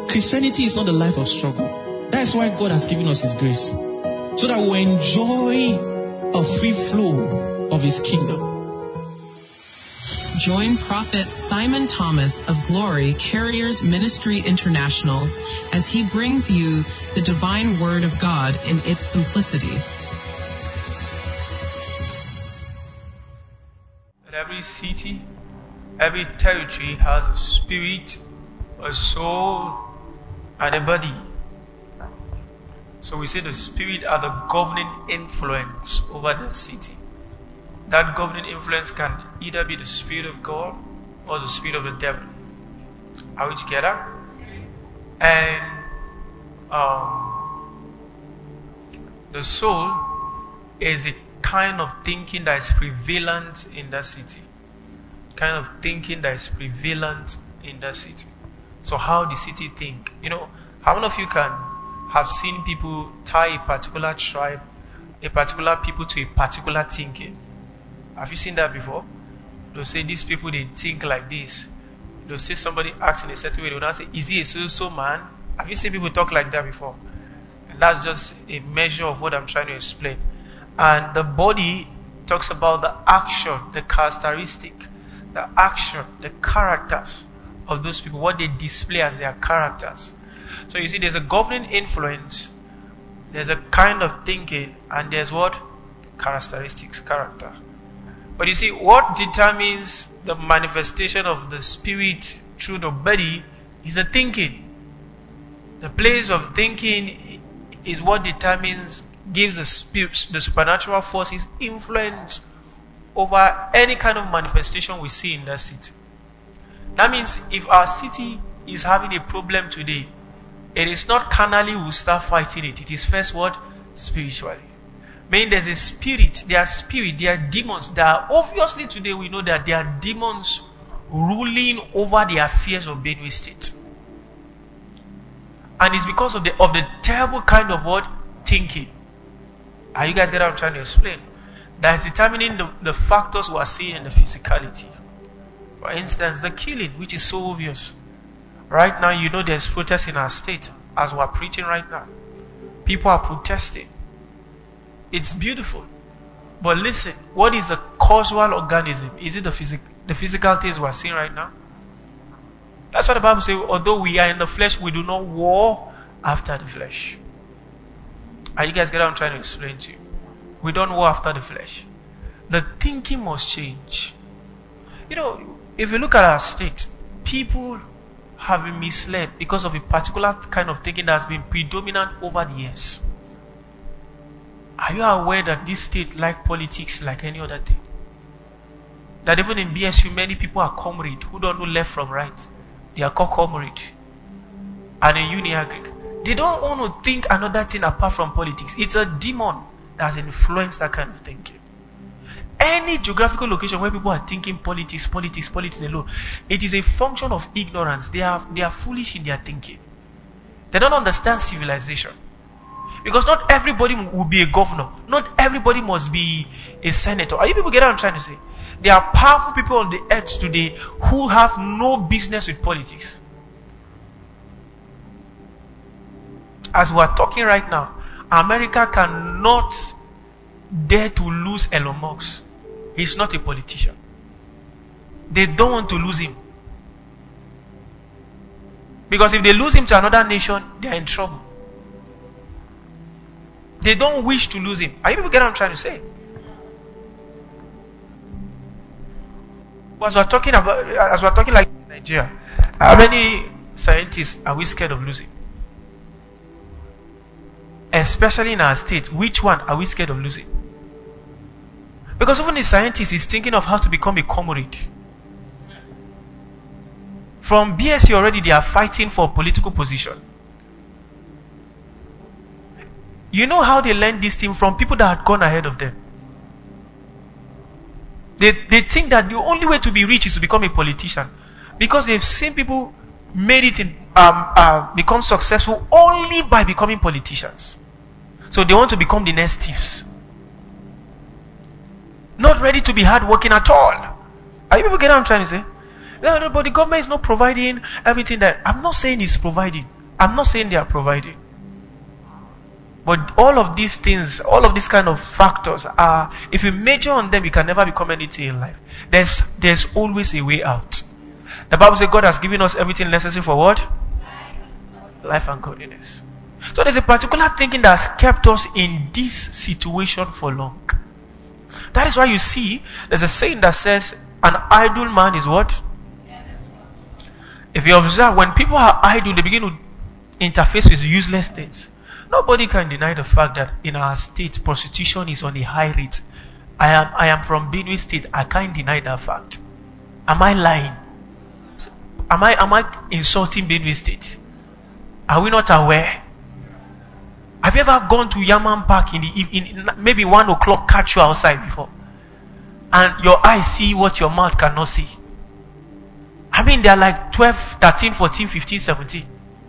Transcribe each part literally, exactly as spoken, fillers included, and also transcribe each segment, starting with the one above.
Christianity is not a life of struggle. That's why God has given us His grace. So that we enjoy a free flow of His kingdom. Join Prophet Simon Thomas of Glory Carriers Ministry International as he brings you the divine word of God in its simplicity. Every city, every territory has a spirit, a soul, and a body. So we say the spirit are the governing influence over the city. That governing influence can either be the Spirit of God or the spirit of the devil. Are we together? And um, the soul is a kind of thinking that is prevalent in that city. Kind of thinking that is prevalent in that city. So how the city think? You know, how many of you can have seen people tie a particular tribe, a particular people to a particular thinking? Have you seen that before? They'll say these people, they think like this. They'll say somebody acts in a certain way. They'll not say, is he a so-so man? Have you seen people talk like that before? And that's just a measure of what I'm trying to explain. And the body talks about the action, the characteristic, the action, the characters of those people, what they display as their characters. So you see, there's a governing influence, there's a kind of thinking, and there's what? Characteristics, character. But you see, what determines the manifestation of the spirit through the body is the thinking. The place of thinking is what determines, gives the spirit, the supernatural forces influence over any kind of manifestation we see in that city. That means if our city is having a problem today, it is not carnally we'll start fighting it. It is first what? Spiritually. Meaning there's a spirit, there are spirit, there are demons. There are, obviously today we know that there are demons ruling over the affairs of Benue State. And it's because of the of the terrible kind of what? Thinking. Are you guys getting what I'm trying to explain? That is determining the, the factors we are seeing in the physicality. For instance, the killing, which is so obvious. Right now, you know there's protests in our state as we're preaching right now. People are protesting. It's beautiful. But listen, what is a causal organism? Is it the, physic- the physical things we're seeing right now? That's what the Bible says. Although we are in the flesh, we do not war after the flesh. Are you guys getting what I'm trying to explain to you? We don't war after the flesh. The thinking must change. You know, if you look at our state, people have been misled because of a particular kind of thinking that has been predominant over the years. Are you aware that this state like politics like any other thing? That even in B S U, many people are comrade who don't know left from right. They are called comrade. And in Uni-Agric, they don't want to think another thing apart from politics. It's a demon that has influenced that kind of thinking. Any geographical location where people are thinking politics, politics, politics alone, it is a function of ignorance. They are, they are foolish in their thinking. They don't understand civilization. Because not everybody will be a governor. Not everybody must be a senator. Are you people getting what I'm trying to say? There are powerful people on the earth today who have no business with politics. As we are talking right now, America cannot dare to lose Elon Musk. He's not a politician. They don't want to lose him. Because if they lose him to another nation, they are in trouble. They don't wish to lose him. Are you people getting what I'm trying to say? As we're talking about, as we're talking like Nigeria, how many scientists are we scared of losing? Especially in our state, which one are we scared of losing? Because even the scientist is thinking of how to become a comrade. From B S U already, they are fighting for political position. You know how they learned this thing from people that had gone ahead of them. They they think that the only way to be rich is to become a politician, because they've seen people made it in um uh, become successful only by becoming politicians. So they want to become the next thieves. Not ready to be hardworking at all. Are you people getting what I'm trying to say? No, no, but the government is not providing everything that I'm not saying it's providing. I'm not saying they are providing. But all of these things, all of these kind of factors are, if you major on them, you can never become anything in life. There's, there's always a way out. The Bible says God has given us everything necessary for what? Life and godliness. So there's a particular thinking that has kept us in this situation for long. That is why you see, there's a saying that says, an idle man is what? If you observe, when people are idle, they begin to interface with useless things. Nobody can deny the fact that in our state, prostitution is on a high rate. I am I am from Benue State. I can't deny that fact. Am I lying? Am I am I insulting Benue State? Are we not aware? Have you ever gone to Yaman Park in the in, in maybe one o'clock, catch you outside before, and your eyes see what your mouth cannot see? I mean, they're like twelve, thirteen, fourteen, fifteen, seventeen.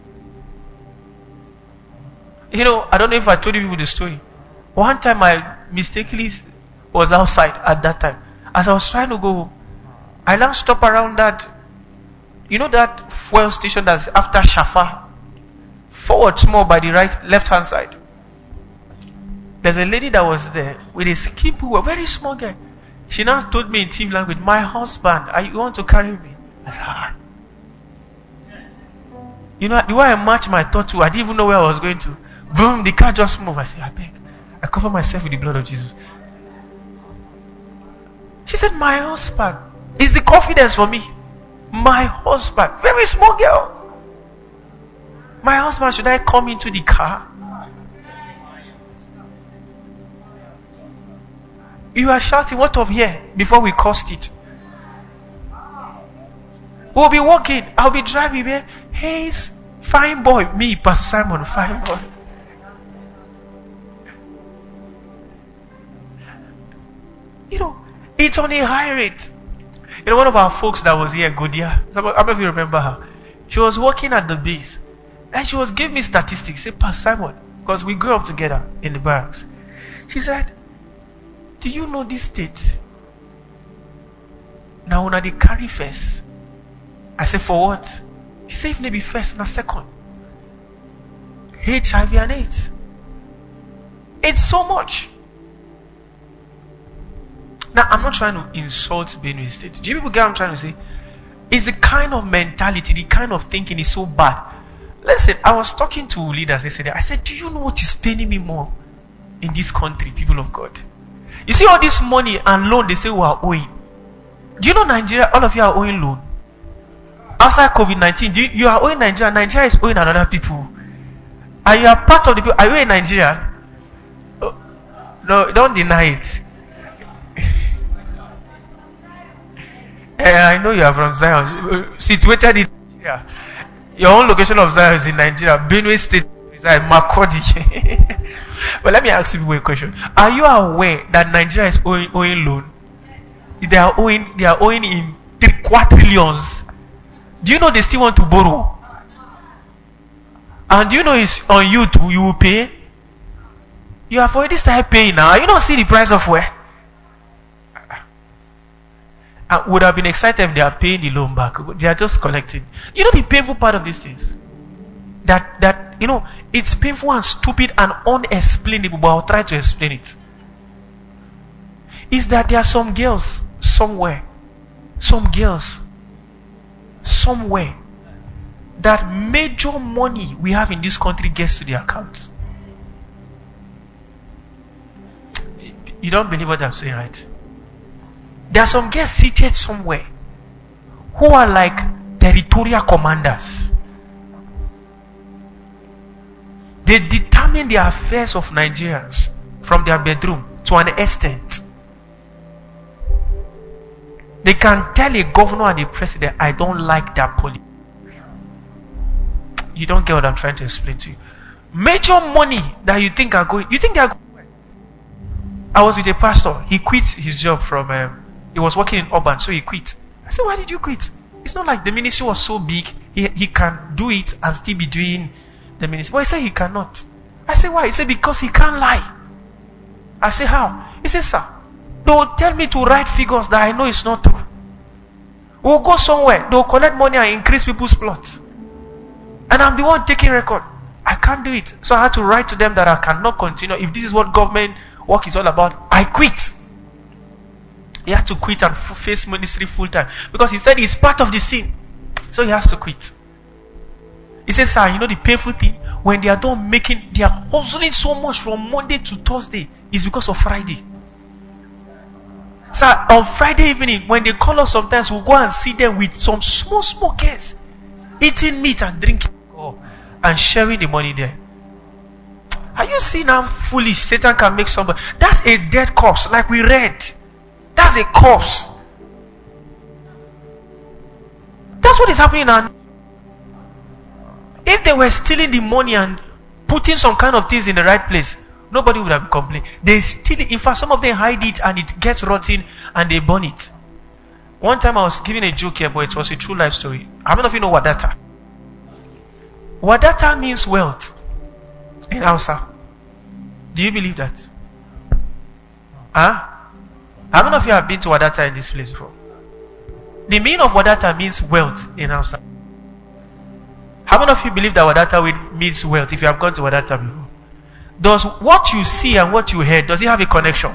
You know, I don't know if I told you people the story. One time I mistakenly was outside at that time. As I was trying to go home, I now stop around that, you know that fuel station that's after Shafa? Forward small by the right, left hand side. There's a lady that was there with a skin pool, a very small girl. She now told me in Tiv language, my husband, are you want to carry me? I said, ah. You know, the way I matched my thought to, I didn't even know where I was going to. Boom, the car just moved. I said, I beg. I cover myself with the blood of Jesus. She said, my husband is the confidence for me. My husband, very small girl. My husband, should I come into the car? You are shouting, what of here? Before we crossed it. We'll be walking. I'll be driving here. Hey, fine boy. Me, Pastor Simon, fine boy. You know, it's on a high rate. You know, one of our folks that was here, Godia, I don't know if you remember her. She was working at the base. And she was giving me statistics. Say, Pastor Simon, because we grew up together in the barracks. She said, do you know this state? Now, when they carry first. I said, for what? She said, if maybe first, not second. H I V and AIDS. It's so much. Now, I'm not trying to insult Benue State. Do you people get what I'm trying to say? It's the kind of mentality, the kind of thinking is so bad. Listen, I was talking to leaders yesterday. I said, do you know what is paining me more in this country, people of God? You see all this money and loan they say we are owing. Do you know Nigeria, all of you are owing loan? Outside COVID nineteen, do you, you are owing Nigeria. Nigeria is owing another people. And you are part of the people. Are you in Nigeria? Oh, no, don't deny it. I know you are from Zion. Situated in Nigeria. Your own location of Zion is in Nigeria. Benue State reside, Makodi. But let me ask you a question. Are you aware that Nigeria is owing, owing loan? They are owing, they are owing in three quadrillions. Do you know they still want to borrow? And do you know it's on you too, you will pay? You have already started paying now. You don't see the price of where? I would have been excited if they are paying the loan back. They are just collecting. You know the painful part of these things? That, that you know, it's painful and stupid and unexplainable, but I'll try to explain it. Is that there are some girls somewhere, some girls somewhere, that major money we have in this country gets to their account. You don't believe what I'm saying, right? There are some girls seated somewhere who are like territorial commanders. They determine the affairs of Nigerians from their bedroom to an extent. They can tell a governor and a president, I don't like that policy. You don't get what I'm trying to explain to you. Major money that you think are going, you think they are going. I was with a pastor. He quit his job from, um, he was working in Urban, so he quit. I said, why did you quit? It's not like the ministry was so big, he, he can do it and still be doing the ministry. But he said he cannot. I said, why? He said, because he can't lie. I said, how? He said, sir, they'll tell me to write figures that I know it's not true. We'll go somewhere, they'll collect money and increase people's plots. And I'm the one taking record. I can't do it. So I had to write to them that I cannot continue. If this is what government work is all about, I quit. He had to quit and f- face ministry full time. Because he said it's part of the sin. So he has to quit. He says, sir, you know the painful thing? When they are done making, they are hustling so much from Monday to Thursday. It's because of Friday. Sir, on Friday evening, when they call us sometimes, we'll go and see them with some small, small kids. Eating meat and drinking alcohol. And sharing the money there. Are you seeing how foolish Satan can make somebody? That's a dead corpse, like we read. That's a corpse. That's what is happening now. If they were stealing the money and putting some kind of things in the right place, nobody would have complained. They steal it. In fact, some of them hide it and it gets rotten and they burn it. One time I was giving a joke here, but it was a true life story. How many of you know Wadata? Wadata means wealth in Hausa. Do you believe that? Huh? How many of you have been to Wadata in this place before? The meaning of Wadata means wealth in Hausa. How many of you believe that Wadata means wealth if you have gone to Wadata before? Does what you see and what you hear, does it have a connection?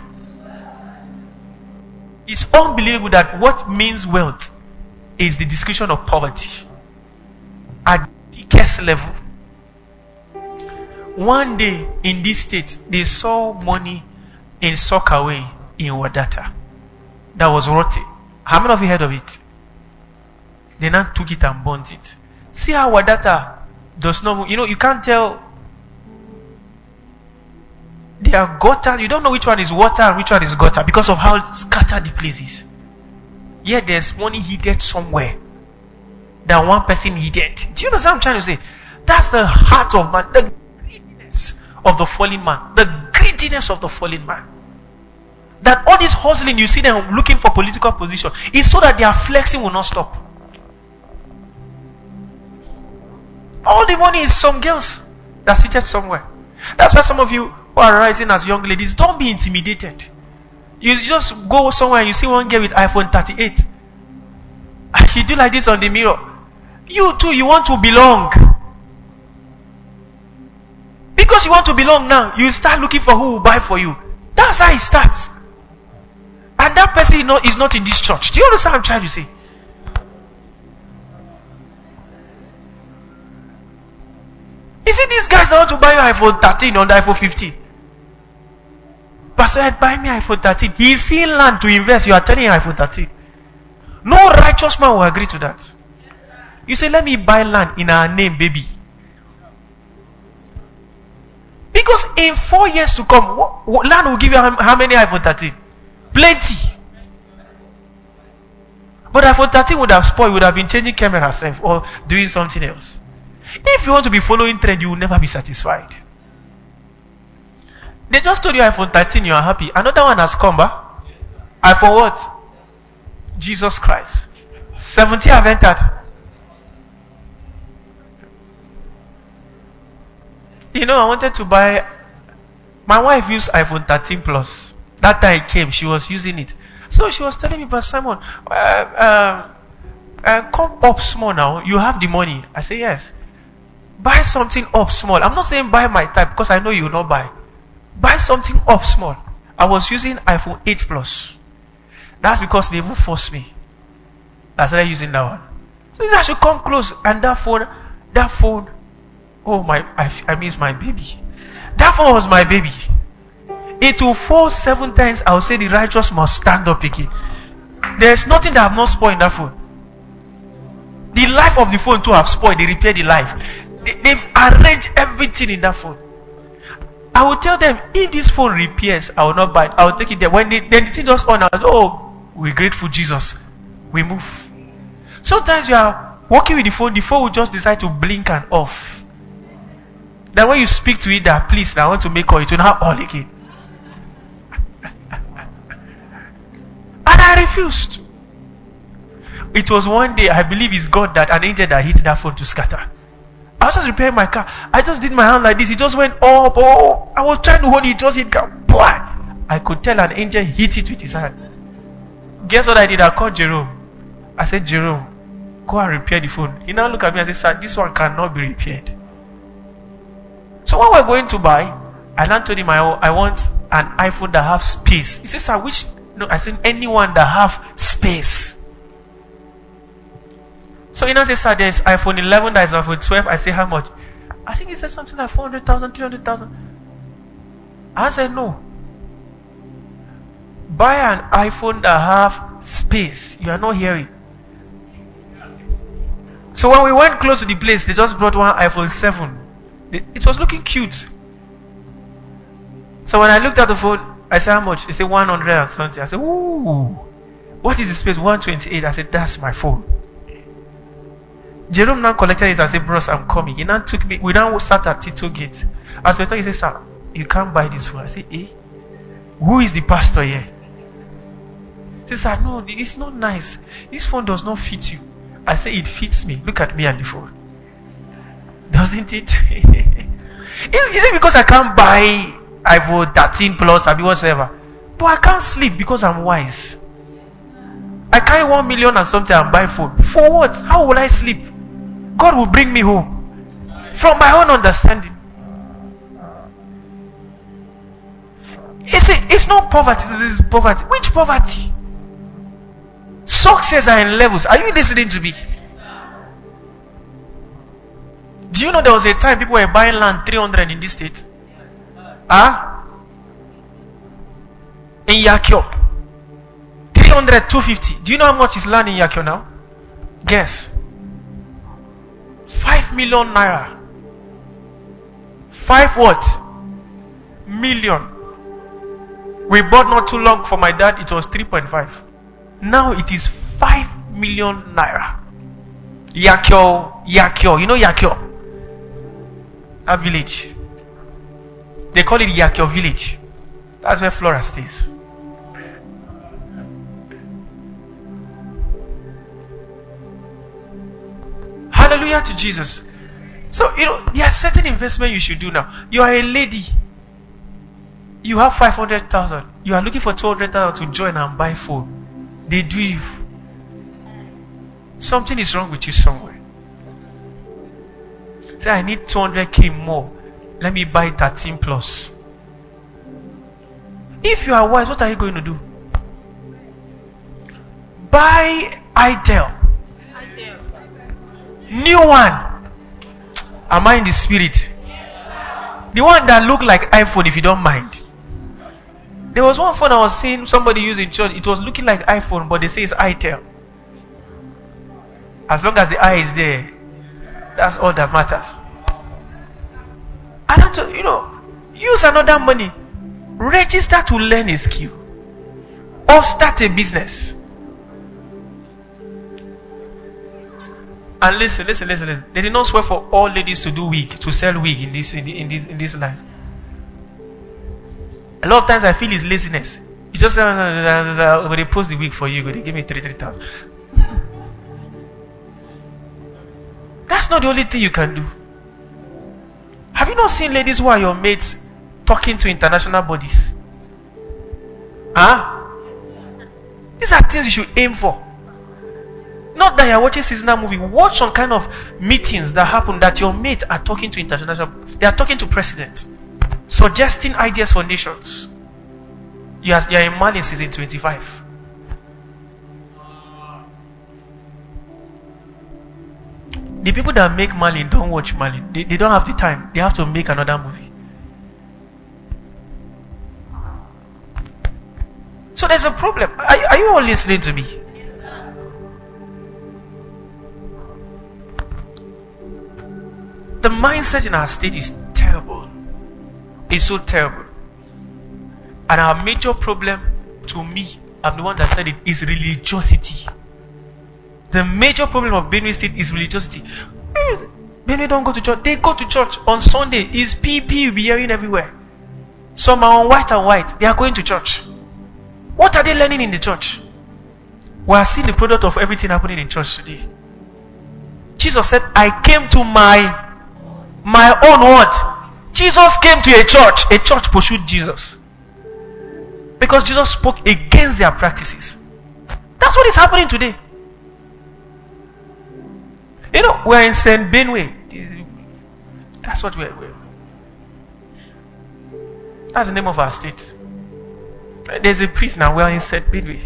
It's unbelievable that what means wealth is the description of poverty. At the biggest level. One day in this state, they saw money in Sockaway in Wadata that was rotten. How many of you heard of it? They now took it and burnt it. See how Wadata does not, you know, you can't tell. They are gutter. You don't know which one is water and which one is gutter because of how scattered the place is. Yet there's money hidden somewhere that one person hidden. Do you know what I'm trying to say? That's the heart of man, the greediness of the fallen man, the greediness of the fallen man. That all this hustling, you see them looking for political position, is so that their flexing will not stop. All the money is some girls that seated somewhere. That's why some of you who are rising as young ladies, don't be intimidated. You just go somewhere and you see one girl with iPhone thirty-eight. And she do like this on the mirror. You too, you want to belong. Because you want to belong now, you start looking for who will buy for you. That's how it starts. And that person is not, is not in this church. Do you understand what I'm trying to say? Is it these guys that want to buy you iPhone thirteen or the iPhone fifteen? Pastor Ed, buy me iPhone thirteen. He is seeing land to invest. You are telling him iPhone thirteen. No righteous man will agree to that. You say, let me buy land in our name, baby. Because in four years to come, what, what, land will give you how, how many iPhone thirteen? Plenty. But iPhone thirteen would have spoiled, would have been changing camera herself or doing something else. If you want to be following trend, you will never be satisfied. They just told you iPhone thirteen, you are happy. Another one has come back. iPhone what? Jesus Christ. seventeen have entered. You know, I wanted to buy. My wife used iPhone thirteen Plus. That time it came, she was using it. So she was telling me, but Simon, uh, uh, uh, come up small now. You have the money. I say yes. Buy something up small. I'm not saying buy my type because I know you will not buy. Buy something up small. I was using iPhone eight Plus. That's because they even forced me. I started using that one. So I should come close. And that phone, that phone, oh my, I, I miss my baby. That phone was my baby. It will fall seven times. I will say the righteous must stand up again. There's nothing that have not spoiled in that phone. The life of the phone too have spoiled. They repaired the life. They, they've arranged everything in that phone. I will tell them, if this phone repairs, I will not buy it. I will take it there. When they, then the thing just on, I will say, oh, we're grateful, Jesus. We move. Sometimes you are walking with the phone, the phone will just decide to blink and off. Then when you speak to it, that please, I want to make call, it will not all again. And I refused. It was one day, I believe it's God, that an angel that hit that phone to scatter. I was just repairing my car. I just did my hand like this. It just went up. Oh, I was trying to hold it. It just hit. Boy, I could tell an angel hit it with his hand. Guess what I did? I called Jerome. I said, Jerome, Go and repair the phone. He now look at me and say, sir, this one cannot be repaired. So what we're going to buy, I now told him I, I want an iPhone that have space. He says, sir, which? No, I said, anyone that have space. So he now says, sir, there's iPhone eleven, there's iPhone twelve. I say, how much? I think he said something like four hundred thousand, three hundred thousand. I said, no. Buy an iPhone that have space. You are not hearing. So when we went close to the place, they just brought one iPhone seven. It was looking cute. So when I looked at the phone, I said, how much? They said one hundred and something. I said, ooh. What is the space? one twenty-eight. I said, that's my phone. Jerome now collected it and said, bros, I'm coming. He now took me. We now sat at Tito Gate. As we talking, he said, sir, you can't buy this phone. I said, eh? Who is the pastor here? He said, sir, no, it's not nice. This phone does not fit you. I said, it fits me. Look at me and the phone. Doesn't it? is, is it because I can't buy iPhone thirteen plus or whatever? But I can't sleep because I'm wise. I carry one million and something and buy phone. For what? How will I sleep? God will bring me home. From my own understanding. It's, a, it's not poverty, it's poverty. Which poverty? Success are in levels. Are you listening to me? Do you know there was a time people were buying land three hundred in this state? Ah? Huh? In Yakio. three hundred, two fifty. Do you know how much is land in Yakio now? Guess. five million naira. Five what? Million. We bought not too long for my dad, it was three point five. Now it is five million naira. Yakio, Yakio. You know Yakio? A village. They call it Yakio village. That's where Flora stays. Hallelujah to Jesus. So, you know, there are certain investment you should do now. You are a lady. You have five hundred thousand. You are looking for two hundred thousand to join and buy phone. They do you. Something is wrong with you somewhere. Say, I need two hundred k more. Let me buy thirteen plus. If you are wise, what are you going to do? Buy Itel. New one. Am I in the spirit? The one that look like iPhone, if you don't mind. There was one phone I was seeing somebody using in church. It was looking like iPhone, but they say it's Itel. As long as the eye is there, that's all that matters. I don't know, you know, use another money. Register to learn a skill. Or start a business. And listen, listen, listen, listen. They did not swear for all ladies to do wig, to sell wig in this in, in this in this life. A lot of times I feel it's laziness. You just say, uh, when they post the wig for you, they give me three three thousand. That's not the only thing you can do. Have you not seen ladies who are your mates talking to international bodies? Huh? These are things you should aim for. Not that you're watching seasonal movie. Watch some kind of meetings that happen that your mates are talking to international. They are talking to presidents, suggesting ideas for nations. You are, you are in Mali season twenty-five. The people that make Mali don't watch Mali. They, they don't have the time. They have to make another movie. So there's a problem. Are, are you all listening to me? The mindset in our state is terrible. It's so terrible. And our major problem, to me, I'm the one that said it, is religiosity. The major problem of Benue State is religiosity. Benue don't go to church. They go to church on Sunday. It's P P you'll be hearing everywhere. Some are on white and white. They are going to church. What are they learning in the church? We are seeing the product of everything happening in church today. Jesus said, I came to my my own what? Jesus came to a church. A church pursued Jesus. Because Jesus spoke against their practices. That's what is happening today. You know, we're in Saint Benue. That's what we're, we're. That's the name of our state. There's a priest now. We're in Saint Benue.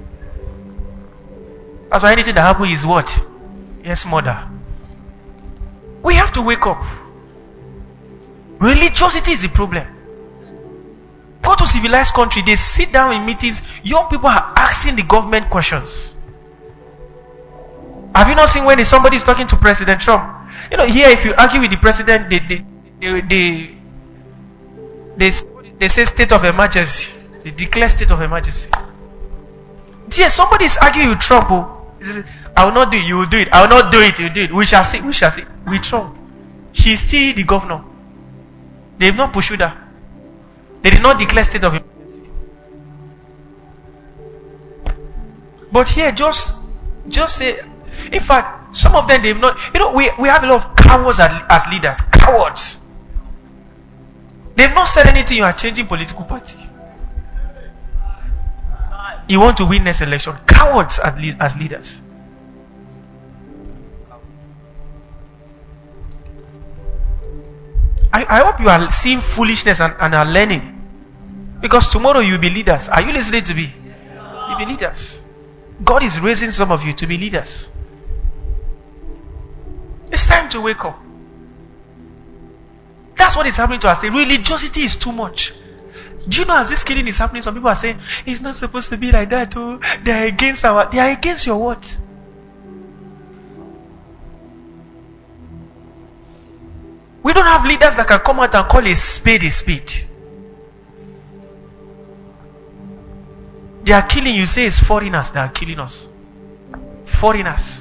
That's why anything that happens is what? Yes, mother. We have to wake up. Religiosity is the problem. Go to civilized country, they sit down in meetings, young people are asking the government questions. Have you not seen when somebody is talking to President Trump? You know, here if you argue with the president, they they they they, they, they say state of emergency. They declare state of emergency. Dear, somebody is arguing with Trump. Oh, I will not do it, you will do it. I will not do it, you do it. We shall see, we shall see. With Trump. She's still the governor. They have not pursued her. They did not declare state of emergency. But here, just, just say, in fact, some of them, they've not, you know, we, we have a lot of cowards as, as leaders. Cowards. They've not said anything, you are changing political party. You want to win next election. Cowards as, le- as leaders. I, I hope you are seeing foolishness and, and are learning. Because tomorrow you will be leaders. Are you listening to me? You'll be leaders. God is raising some of you to be leaders. It's time to wake up. That's what is happening to us. The religiosity is too much. Do you know as this killing is happening, some people are saying, it's not supposed to be like that. Oh, they are against our... They are against your what? We don't have leaders that can come out and call a spade a spade. They are killing you. Say it's foreigners that are killing us. Foreigners.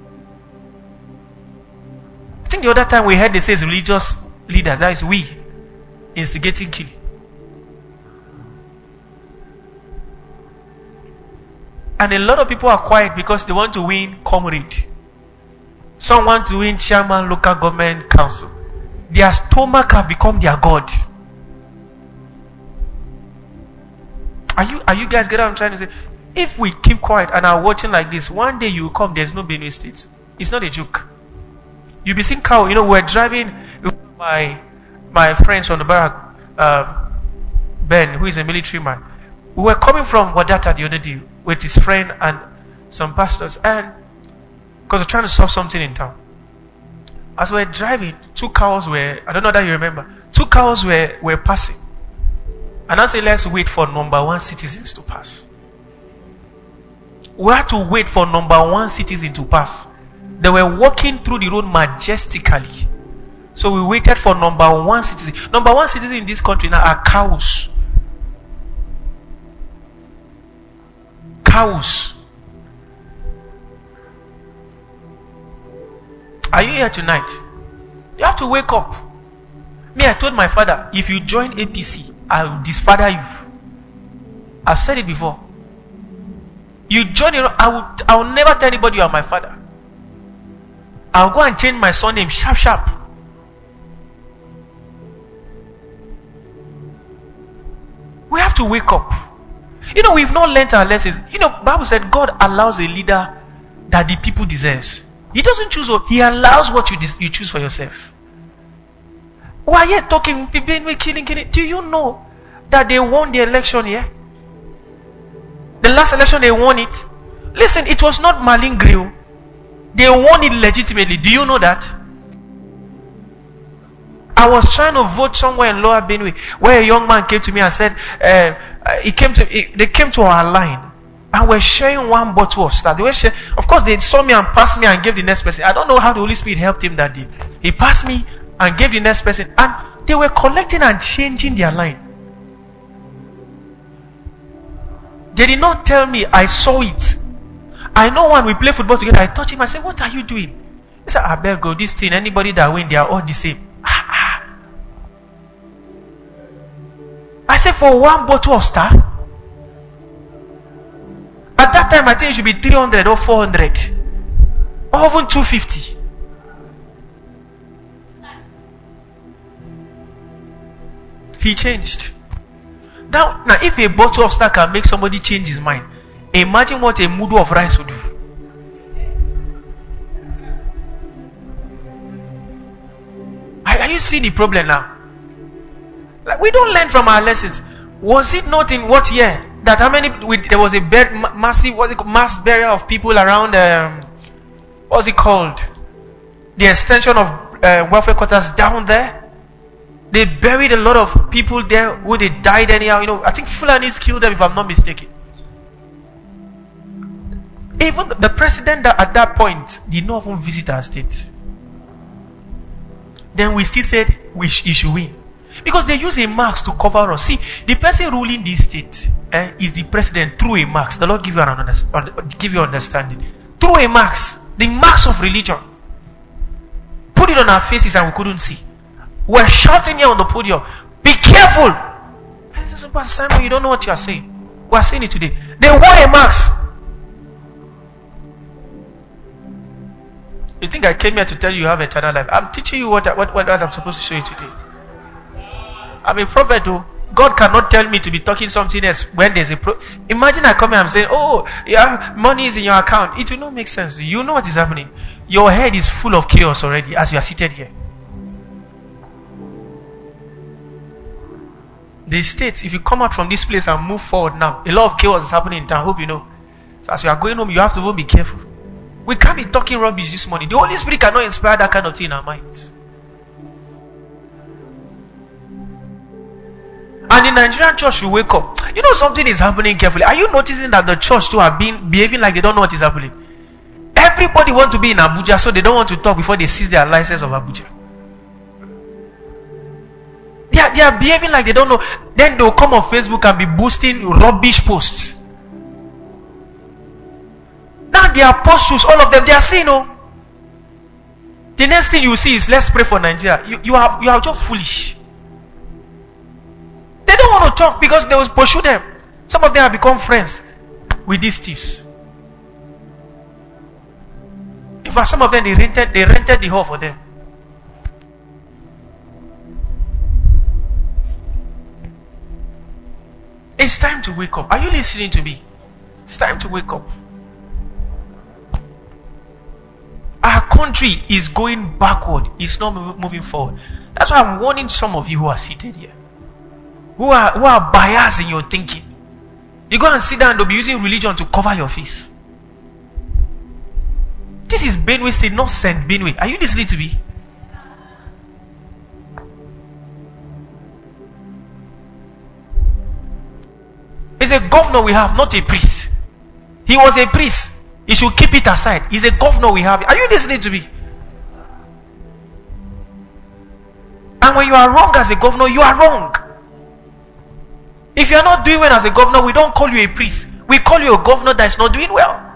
I think the other time we heard they say it's religious leaders. That is we instigating killing. And a lot of people are quiet because they want to win comrade. Some want to win chairman, local government, council. Their stomach have become their God. Are you are you guys getting what I'm trying to say? If we keep quiet and are watching like this, one day you will come, there's no Benue State. It's not a joke. You'll be seeing cow. You know, we're driving with my my friends from the barrack, uh, Ben, who is a military man. We were coming from Wadata the other day with his friend and some pastors, and because we're trying to solve something in town. As we were driving, two cows were, I don't know that you remember, two cows were, were passing. And I said, let's wait for number one citizens to pass. We had to wait for number one citizen to pass. They were walking through the road majestically. So we waited for number one citizen. Number one citizen in this country now are cows. Cows. Are you here tonight? You have to wake up. Me, I told my father, if you join A P C, I will disfather you. I've said it before. You join it, I will, I will never tell anybody you are my father. I'll go and change my surname sharp sharp. We have to wake up. You know, we've not learnt our lessons. You know, Bible said God allows a leader that the people deserves. He doesn't choose, he allows what you you choose for yourself. Why are you talking, killing, killing? Do you know that they won the election here? The last election they won it. Listen, it was not malingry. They won it legitimately. Do you know that? I was trying to vote somewhere in Lower Benue where a young man came to me and said, uh, he came to, he, they came to our line. And we're sharing one bottle of Star. They were sharing, of course, they saw me and passed me and gave the next person. I don't know how the Holy Spirit helped him that day. He passed me and gave the next person. And they were collecting and changing their line. They did not tell me. I saw it. I know when we play football together, I touch him. I said, what are you doing? He said, I beg go, this thing, anybody that win, they are all the same. I said, for one bottle of Star? At that time, I think it should be three hundred or four hundred. Or even two hundred fifty. He changed. Now, now, if a bottle of Star can make somebody change his mind, imagine what a mudu of rice would do. Are you seeing the problem now? Like, we don't learn from our lessons. Was it not in what year that how many we, there was a bed, massive what's it called, mass burial of people around um, what's it called? The extension of uh, welfare quarters down there. They buried a lot of people there who they died anyhow. You know, I think Fulanis killed them if I'm not mistaken. Even the president that at that point did not even visit our state. Then we still said we sh- he should win. Because they use a mask to cover us. See, the person ruling this state eh, is the president through a mask. The Lord give you an understanding, give you understanding. Through a mask, the mask of religion. Put it on our faces and we couldn't see. We're shouting here on the podium, be careful! I said, but Simon, you don't know what you are saying. We are saying it today. They wore a mask. You think I came here to tell you you have eternal life? I'm teaching you what, what, what I'm supposed to show you today. I'm a prophet though. God cannot tell me to be talking something else when there's a pro. Imagine I come here and I'm saying, oh, yeah, money is in your account. It will not make sense. You know what is happening. Your head is full of chaos already as you are seated here. The states, if you come out from this place and move forward now, a lot of chaos is happening in town. I hope you know. So as you are going home, you have to even be careful. We can't be talking rubbish this morning. The Holy Spirit cannot inspire that kind of thing in our minds. And the Nigerian church should wake up. You know something is happening carefully. Are you noticing that the church too have been behaving like they don't know what is happening? Everybody want to be in Abuja, so they don't want to talk before they seize their license of Abuja. They are, they are behaving like they don't know. Then they'll come on Facebook and be boosting rubbish posts. Now their apostles, all of them, they are saying, oh, the next thing you see is let's pray for Nigeria. You, you are you are just foolish. They don't want to talk because they will pursue them. Some of them have become friends with these thieves. In fact, some of them they rented they rented the hall for them. It's time to wake up. Are you listening to me? It's time to wake up. Our country is going backward. It's not moving forward. That's why I'm warning some of you who are seated here. Who are, who are biased in your thinking. You go and sit down and they'll be using religion to cover your face. This is Benue State, not Saint Benue. Are you listening to me? It's a governor we have, not a priest. He was a priest. He should keep it aside. He's a governor we have. Are you listening to me? And when you are wrong as a governor, you are wrong. If you are not doing well as a governor, we don't call you a priest. We call you a governor that is not doing well.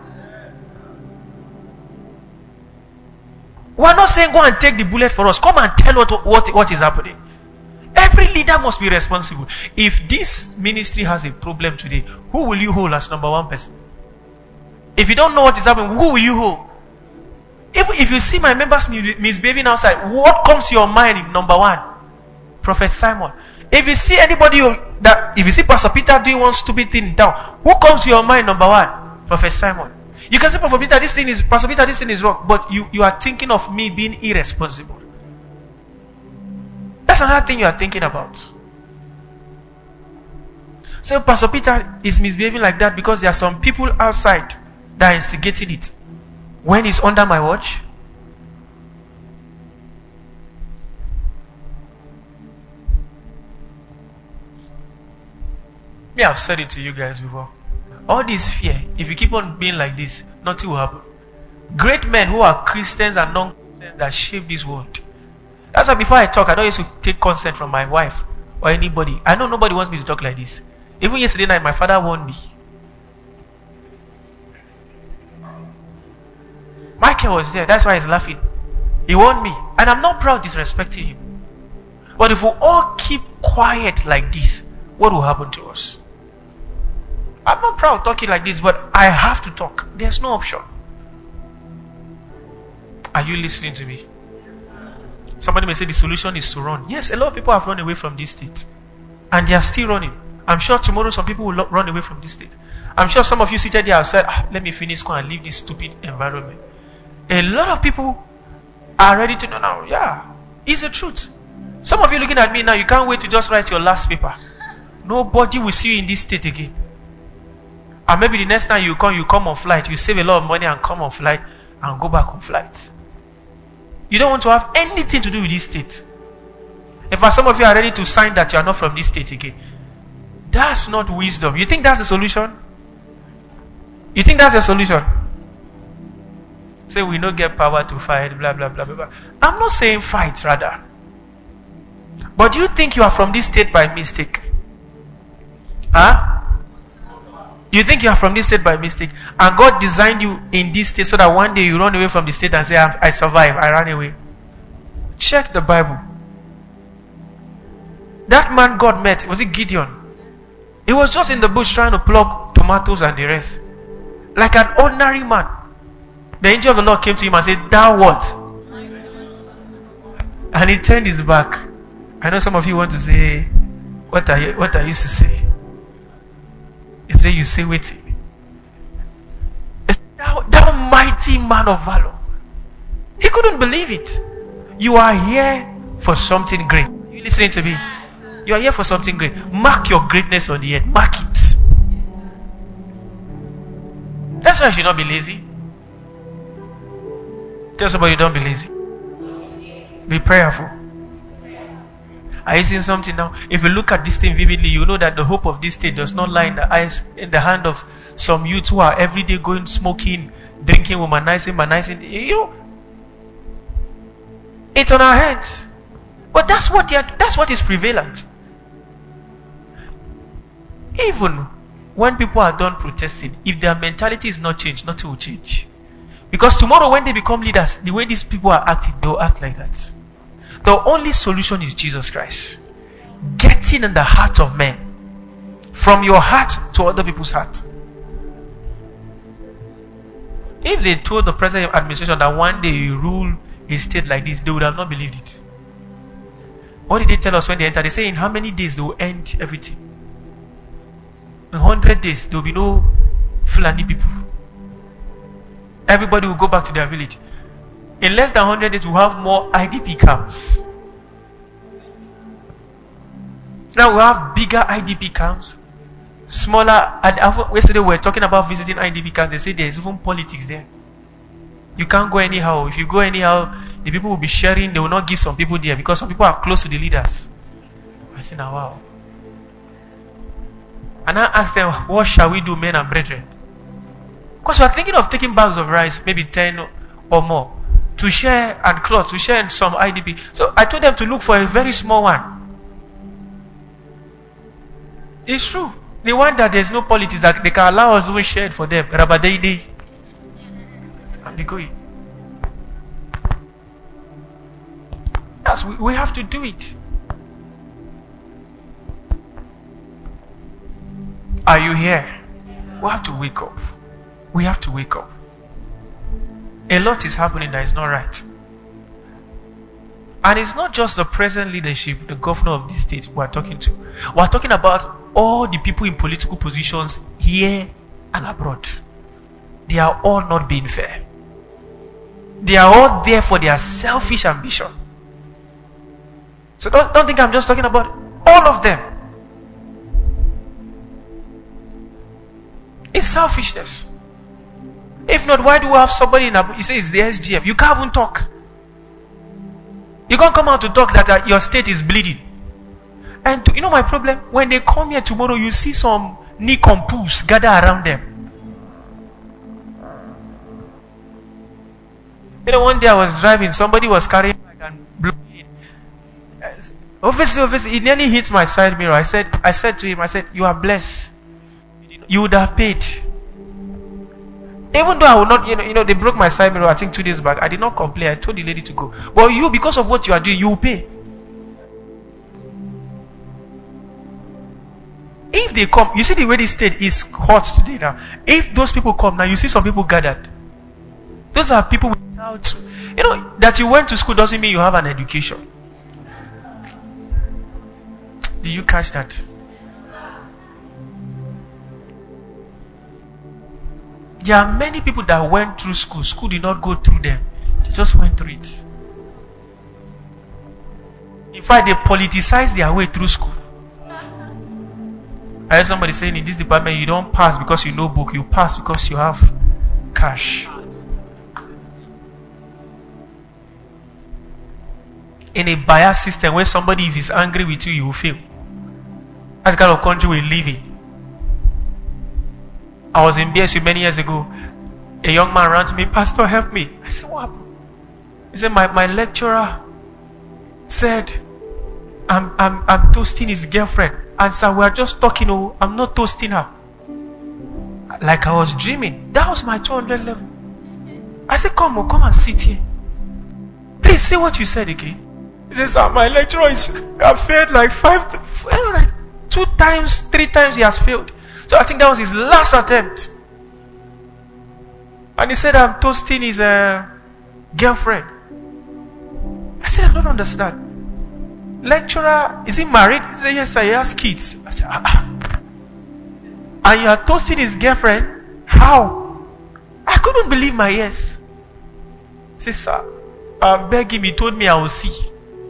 We are not saying go and take the bullet for us. Come and tell what, what, what is happening. Every leader must be responsible. If this ministry has a problem today, who will you hold as number one person? If you don't know what is happening, who will you hold? If, if you see my members misbehaving outside, what comes to your mind? Number one, Prophet Simon. If you see anybody who, that, if you see Pastor Peter doing one stupid thing down, who comes to your mind? Number one, Prophet Simon. You can say, Prophet Peter, this thing is, Pastor Peter, this thing is wrong, but you, you are thinking of me being irresponsible. That's another thing you are thinking about. So Pastor Peter is misbehaving like that because there are some people outside that are instigating it. When it's under my watch, me, I've said it to you guys before. All this fear, if you keep on being like this, nothing will happen. Great men who are Christians and non-Christians that shape this world. That's why before I talk, I don't used to take consent from my wife or anybody. I know nobody wants me to talk like this. Even yesterday night, my father warned me. Michael was there. That's why he's laughing. He warned me. And I'm not proud disrespecting him. But if we all keep quiet like this, what will happen to us? I'm not proud talking like this, but I have to talk. There's no option. Are you listening to me? Somebody may say the solution is to run. Yes, a lot of people have run away from this state. And they are still running. I'm sure tomorrow some people will run away from this state. I'm sure some of you seated there have said, ah, let me finish school and leave this stupid environment. A lot of people are ready to know now. Yeah. It's the truth. Some of you looking at me now, you can't wait to just write your last paper. Nobody will see you in this state again. And maybe the next time you come, you come on flight. You save a lot of money and come on flight and go back on flight. You don't want to have anything to do with this state. In fact, some of you are ready to sign that you are not from this state again. That's not wisdom. You think that's the solution? You think that's the solution? Say we don't get power to fight, blah, blah, blah, blah, blah. I'm not saying fight, rather. But do you think you are from this state by mistake? Huh? You think you are from this state by mistake? And God designed you in this state so that one day you run away from the state and say, I, I survived, I ran away. Check the Bible. That man God met, was it Gideon? He was just in the bush trying to pluck tomatoes and the rest. Like an ordinary man. The angel of the Lord came to him and said, thou what? And he turned his back. I know some of you want to say, what I, what I used to say. He said, you say waiting. Thou, thou mighty man of valor. He couldn't believe it. You are here for something great. Are you listening to me? You are here for something great. Mark your greatness on the earth. Mark it. That's why you should not be lazy. Tell somebody, don't be lazy. Be prayerful. Are you seeing something now? If you look at this thing vividly, you know that the hope of this state does not lie in the eyes, in the hand of some youths who are every day going smoking, drinking, womanizing, manizing. You know, it's on our hands. But that's what they are, that's what is prevalent. Even when people are done protesting, if their mentality is not changed, nothing will change. Because tomorrow when they become leaders, the way these people are acting, they'll act like that. The only solution is Jesus Christ. Getting in the heart of men. From your heart to other people's heart. If they told the present administration that one day you rule a state like this, they would have not believed it. What did they tell us when they entered? They say in how many days they will end everything? In one hundred days, there will be no Fulani people. Everybody will go back to their village. In less than one hundred days, we'll have more I D P camps. Now we have bigger I D P camps, smaller. And yesterday we were talking about visiting I D P camps. They say there's even politics there. You can't go anyhow. If you go anyhow, the people will be sharing. They will not give some people there because some people are close to the leaders. I said, now wow. And I asked them, what shall we do, men and brethren? Because we are thinking of taking bags of rice, maybe ten or more, to share, and clothes to share in some I D P. So I told them to look for a very small one. It's true. The one that there's no politics, that they can allow us to share it for them. Rabadeide. And be going. Yes, we, we have to do it. Are you here? We have to wake up. We have to wake up. A lot is happening that is not right. And it's not just the present leadership, the governor of this state we are talking to. We are talking about all the people in political positions here and abroad. They are all not being fair. They are all there for their selfish ambition. So don't, don't think I'm just talking about all of them. It's selfishness. If not, why do we have somebody in Abu? You say it's the S G F. You can't even talk. You can't come out to talk that uh, your state is bleeding. And to, you know my problem? When they come here tomorrow, you see some nicompoos gather around them. You know, one day I was driving, somebody was carrying like and blowing. Obviously, obviously, it nearly hits my side mirror. I said, I said to him, I said, you are blessed. You would have paid. Even though I would not, you know, you know, they broke my side mirror, I think two days back. I did not complain. I told the lady to go. But you, because of what you are doing, you will pay. If they come, you see the way this state is hot today now. If those people come now, you see some people gathered. Those are people without, you know, that you went to school doesn't mean you have an education. Did you catch that? There are many people that went through school. School did not go through them. They just went through it. In fact, they politicize their way through school. I heard somebody saying in this department, you don't pass because you know book, you pass because you have cash. In a bias system where somebody, if he's angry with you, you will fail. That's the kind of country we live in. I was in B S U many years ago. A young man ran to me, Pastor, help me. I said, what happened? He said, my, my lecturer said, I'm, I'm, I'm toasting his girlfriend. And sir, we are just talking, oh, I'm not toasting her. Like I was dreaming. That was my two hundred level. I said, come on, come and sit here. Please say what you said again. He says, sir, my lecturer is, I failed like five, like two times, three times he has failed. So I think that was his last attempt. And he said, I'm toasting his uh, girlfriend. I said, I don't understand. Lecturer, is he married? He said, yes sir, he has kids. I said, ah, ah. And you are toasting his girlfriend? How? I couldn't believe my ears. He said, sir, I beg him, he told me I will see.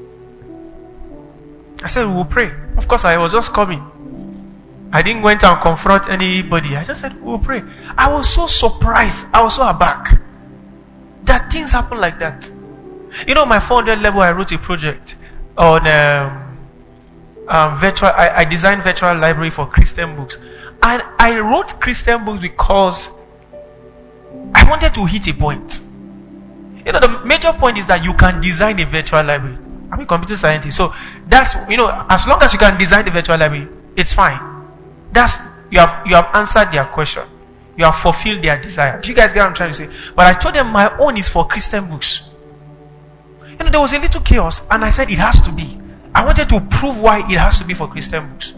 I said, we will pray. Of course, I was just coming. I didn't went and confront anybody. I just said, we will pray. I was so surprised. I was so aback that things happen like that. You know, my four hundred level, I wrote a project on um, um, virtual. I, I designed virtual library for Christian books, and I wrote Christian books because I wanted to hit a point. You know, the major point is that you can design a virtual library. I'm a computer scientist, so that's, you know, as long as you can design the virtual library, it's fine. That's, you have you have answered their question. You have fulfilled their desire. Do you guys get what I'm trying to say? But I told them my own is for Christian books. You know, there was a little chaos, and I said it has to be. I wanted to prove why it has to be for Christian books.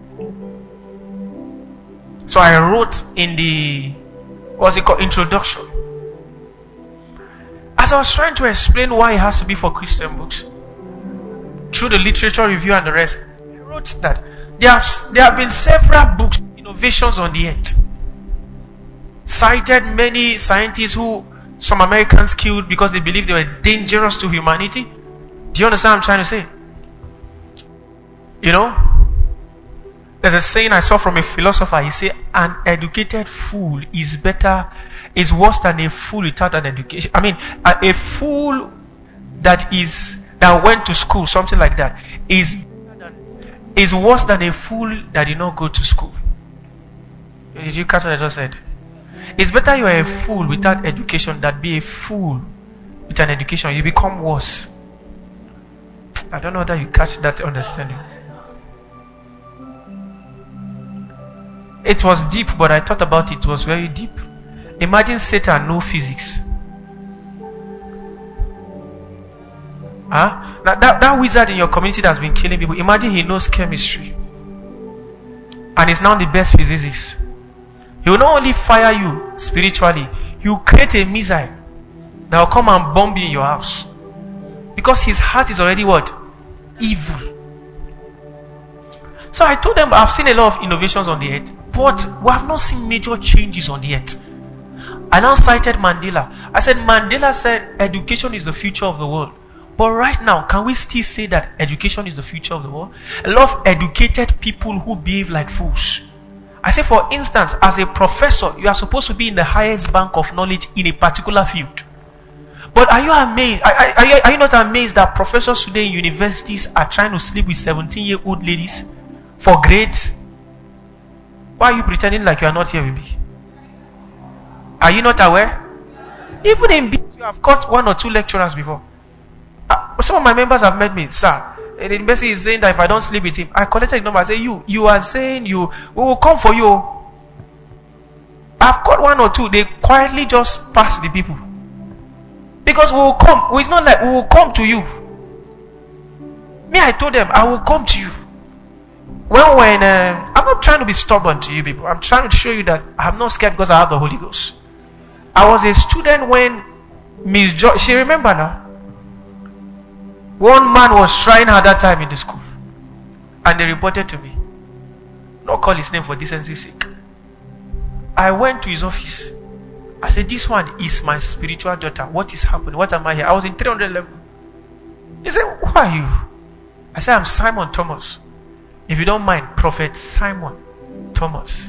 So I wrote in the, what's it called, introduction. As I was trying to explain why it has to be for Christian books, through the literature review and the rest, I wrote that there have, there have been several books, innovations on the earth. Cited many scientists who some Americans killed because they believed they were dangerous to humanity. Do you understand what I'm trying to say? You know, there's a saying I saw from a philosopher. He said, an educated fool is better, is worse than a fool without an education. I mean, a, a fool that is that went to school, something like that, is is worse than a fool that did not go to school. Did you catch what I just said? It's better you are a fool without education than be a fool with an education. You become worse. I don't know whether you catch that understanding. It was deep, but I thought about it, it was very deep. Imagine Satan know physics. Huh? Now that, that wizard in your community that's been killing people, imagine he knows chemistry and is now the best physicist. He will not only fire you spiritually, he will create a missile that will come and bomb you in your house, because his heart is already what? Evil. So I told them, I've seen a lot of innovations on the earth, but we have not seen major changes on the earth. I now cited Mandela. I said, Mandela said education is the future of the world. But right now, can we still say that education is the future of the world? A lot of educated people who behave like fools. I say, for instance, as a professor, you are supposed to be in the highest bank of knowledge in a particular field. But are you amazed? Are, are, you, are you not amazed that professors today in universities are trying to sleep with seventeen-year-old ladies for grades? Why are you pretending like you are not here with me? Are you not aware? Even in B S, you have caught one or two lecturers before. Uh, some of my members have met me, sir. The university is saying that if I don't sleep with him, I collected the number. I say, you, you are saying you, we will come for you. I've caught one or two. They quietly just pass the people. Because we will come. It's not like we will come to you. Me, I told them, I will come to you. When, when, um, I'm not trying to be stubborn to you people. I'm trying to show you that I'm not scared because I have the Holy Ghost. I was a student when Miss Jo, she remember now? One man was trying her that time in the school, and they reported to me. Not call his name for decency's sake. I went to his office. I said, this one is my spiritual daughter. What is happening? What am I here? I was in three hundred level. He said, who are you? I said, I'm Simon Thomas. If you don't mind, Prophet Simon Thomas.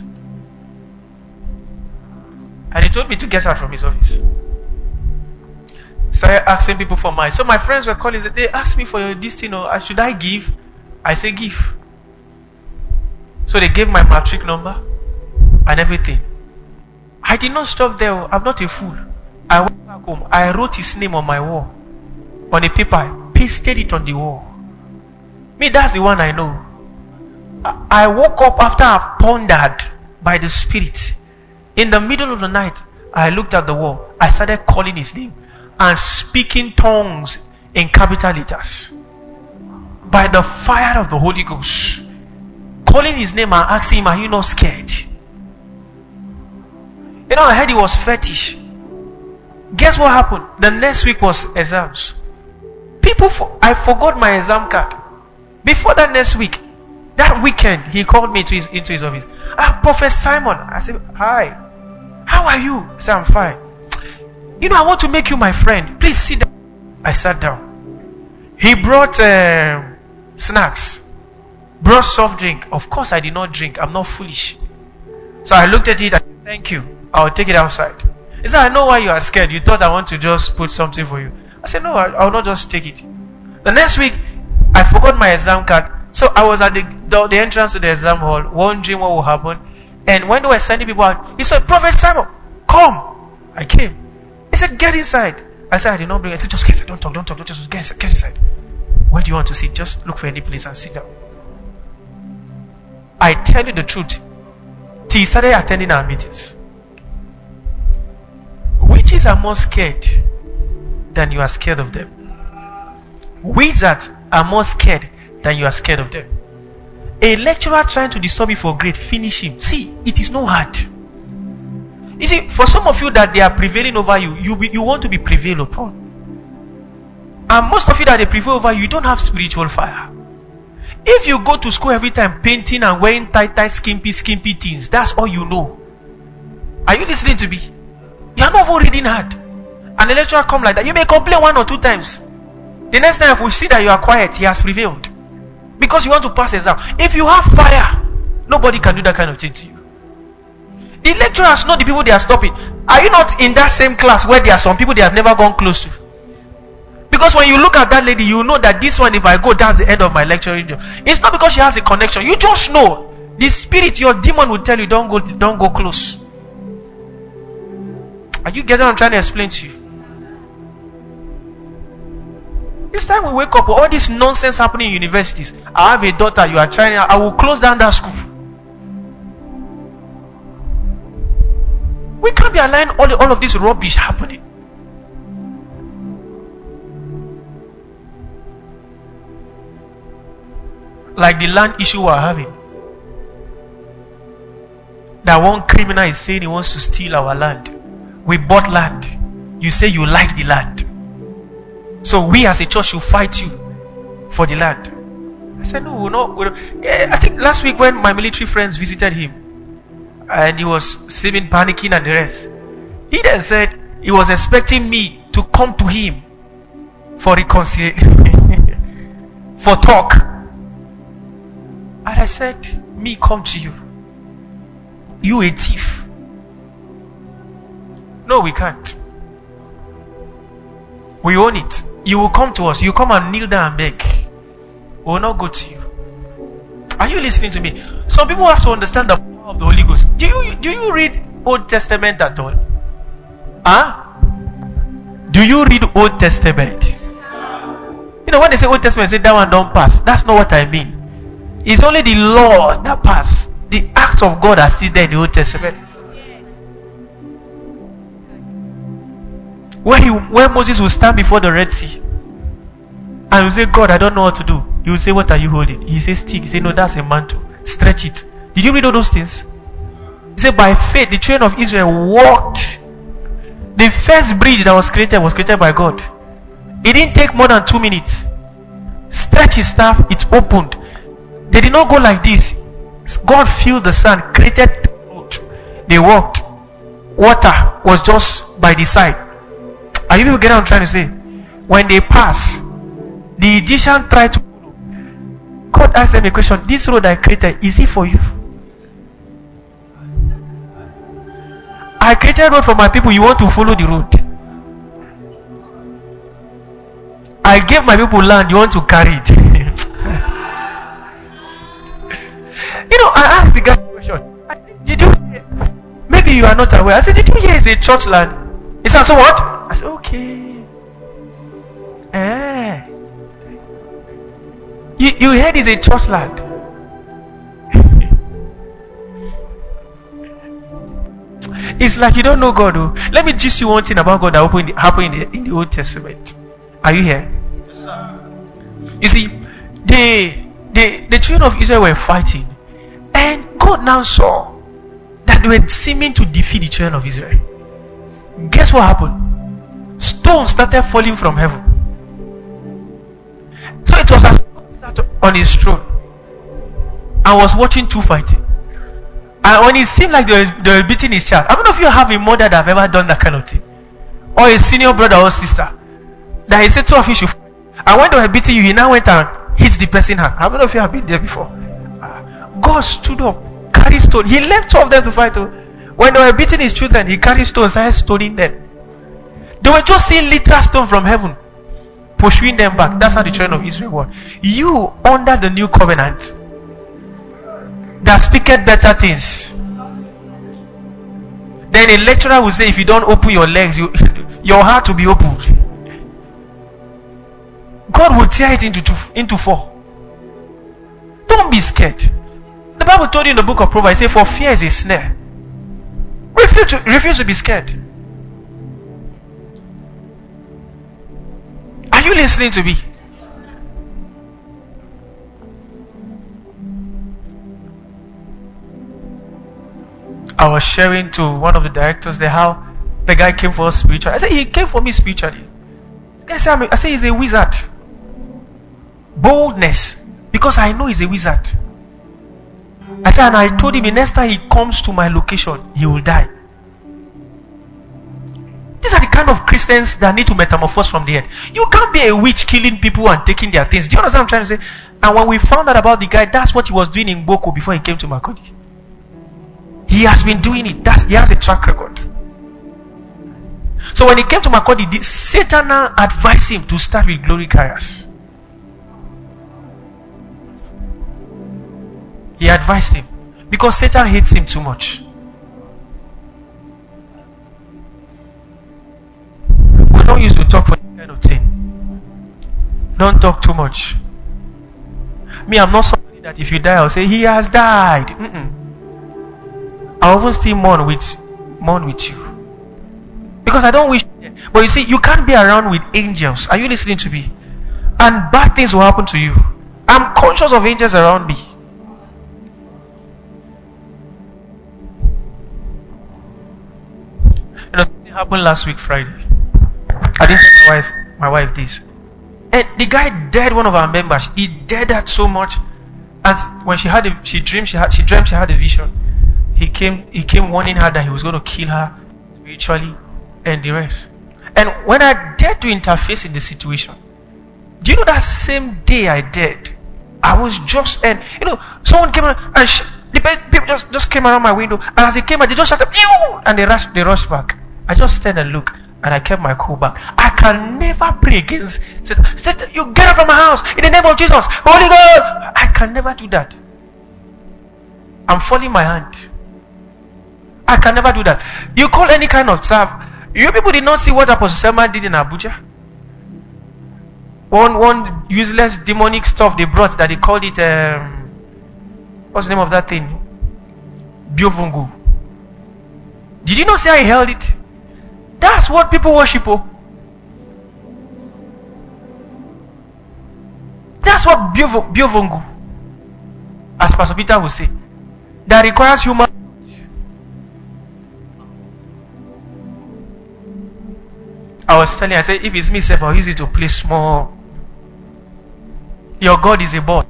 And he told me to get out from his office. Started asking people for mine. So my friends were calling. They asked me for your this thing. Or should I give? I say give. So they gave my matric number and everything. I did not stop there. I'm not a fool. I went back home. I wrote his name on my wall. On a paper. I pasted it on the wall. Me, that's the one I know. I woke up after I've pondered by the Spirit. In the middle of the night, I looked at the wall. I started calling his name and speaking tongues in capital letters. By the fire of the Holy Ghost. Calling his name and asking him, are you not scared? You know, I heard he was fetish. Guess what happened? The next week was exams. People, for, I forgot my exam card. Before that next week, that weekend, he called me to his, into his office. Ah, Prophet Simon. I said, hi. How are you? I said, I'm fine. You know, I want to make you my friend. Please sit down. I sat down. He brought uh, snacks. Brought soft drink. Of course, I did not drink. I'm not foolish. So I looked at it. I said, thank you. I'll take it outside. He said, I know why you are scared. You thought I want to just put something for you. I said, no, I will not just take it. The next week, I forgot my exam card. So I was at the, the, the entrance to the exam hall, wondering what would happen. And when they were sending people out, he said, Prophet Simon, come. I came. He said, get inside. I said, I did not bring it. I said, just get inside. Don't talk, don't talk. Don't just get inside. Get inside. Where do you want to sit? Just look for any place and sit down. I tell you the truth. Till he started attending our meetings. Witches are more scared than you are scared of them. Wizards are more scared than you are scared of them. A lecturer trying to disturb you for grade, finish him. See, it is no hard. You see, for some of you that they are prevailing over you, you, be, you want to be prevailed upon. And most of you that they prevail over you, you don't have spiritual fire. If you go to school every time painting and wearing tight, tight, skimpy, skimpy things, that's all you know. Are you listening to me? You are not even reading hard. And the lecturer come like that. You may complain one or two times. The next time if we see that you are quiet, he has prevailed. Because you want to pass exam. If you have fire, nobody can do that kind of thing to you. The lecturers, not the people they are stopping. Are you not in that same class where there are some people they have never gone close to? Because when you look at that lady, you know that this one, if I go, that's the end of my lecturing job. It's not because she has a connection. You just know. The spirit, your demon will tell you, don't go, don't go close. Are you getting what I'm trying to explain to you? This time we wake up, all this nonsense happening in universities. I have a daughter, you are trying, I will close down that school. We can't be allowing all, the, all of this rubbish happening. Like the land issue we are having. That one criminal is saying he wants to steal our land. We bought land. You say you like the land. So we as a church will fight you for the land. I said, no, we're not. We're not. Yeah, I think last week when my military friends visited him and he was seeming panicking and the rest, he then said he was expecting me to come to him for reconciliation, for talk. And I said, me come to you. You a thief. No, we can't. We own it. You will come to us. You come and kneel down and beg. We will not go to you. Are you listening to me? Some people have to understand the power of the Holy Ghost. Do you do you read Old Testament at all? Huh? Do you read Old Testament? You know when they say Old Testament, say that one don't pass. That's not what I mean. It's only the law that pass. The acts of God are still there in the Old Testament. Where, he, where Moses will stand before the Red Sea and will say, God, I don't know what to do. He will say, what are you holding? He says, stick. He says, no, that's a mantle. Stretch it. Did you read all those things? He said, by faith, the children of Israel walked. The first bridge that was created was created by God. It didn't take more than two minutes. Stretch his staff, it opened. They did not go like this. God filled the sand, created the road. They walked. Water was just by the side. Are you people getting what I'm trying to say? When they pass, the Egyptian tried to follow. God asked them a question. This road I created, is it for you? I created a road for my people. You want to follow the road? I gave my people land. You want to carry it? You know, I asked the guy a question. I said, did you hear? Maybe you are not aware. I said, did you hear it's a church land? He said, so what? I said, okay. Eh. You, you heard it's a church land. It's like you don't know God. Oh. Let me just you one thing about God that happened in the, happened in the, in the Old Testament. Are you here? Yes, sir. You see, the, the, the children of Israel were fighting. And God now saw that they were seeming to defeat the children of Israel. Guess what happened? Stones started falling from heaven. So it was as God sat on his throne and was watching two fighting. And when it seemed like they were, they were beating his child, how many of you have a mother that have ever done that kind of thing? Or a senior brother or sister that he said two of you should fight. And when they were beating you, he now went and hit the person's hand. How many of you have been there before? God stood up, carried stone. He left two of them to fight. When they were beating his children, he carried stones and started stoning them. They were just seeing literal stone from heaven, pursuing them back. That's how the children of Israel were. You, under the new covenant, that speaketh better things. Then a lecturer will say, if you don't open your legs, you, your heart will be opened. God will tear it into two, into four. Don't be scared. The Bible told you in the book of Proverbs, it says, for fear is a snare. Refuse to, refuse to be scared. Are you listening to me? I was sharing to one of the directors there how the guy came for us spiritually. I said, he came for me spiritually. This guy said, I said, he's a wizard. Boldness. Because I know he's a wizard. I said, and I told him the next time he comes to my location, he will die. These are the kind of Christians that need to metamorphose from the head. You can't be a witch killing people and taking their things. Do you understand what I'm trying to say? And when we found out about the guy, that's what he was doing in Boko before he came to Makurdi. He has been doing it. That's, he has a track record. So when he came to Makurdi, Satan now advised him to start with glory carriers. He advised him because Satan hates him too much. We don't used to talk for this kind of thing. Don't talk too much. Me, I'm not somebody that if you die, I'll say he has died. Mm-mm. I often still mourn with mourn with you because I don't wish. But you see, you can't be around with angels. Are you listening to me? And bad things will happen to you. I'm conscious of angels around me. You know, something happened last week Friday. I didn't tell my wife my wife this. And the guy dared one of our members. He dared that so much. And when she had a, she dreamed she had she dreamt she had a vision. He came he came warning her that he was going to kill her spiritually and the rest. And when I dared to interface in the situation, do you know that same day I did, I was just, and you know, someone came around and sh- the people just, just came around my window, and as they came out, they just shouted, ew, and they rushed, they rushed back. I just stand and look, and I kept my cool back. I can never pray against Satan. Satan, you get out from my house in the name of Jesus, Holy God. I can never do that. I'm folding my hand. I can never do that. You call any kind of serve. You people did not see what Apostle Selman did in Abuja. One one useless demonic stuff they brought that they called it um, what's the name of that thing? Biovungu. Did you not see how he held it? That's what people worship. Oh. That's what Biovungu, as Pastor Peter will say, that requires human. I was telling, I said, if it's me, self, I'll use it to play small. Your God is a bot.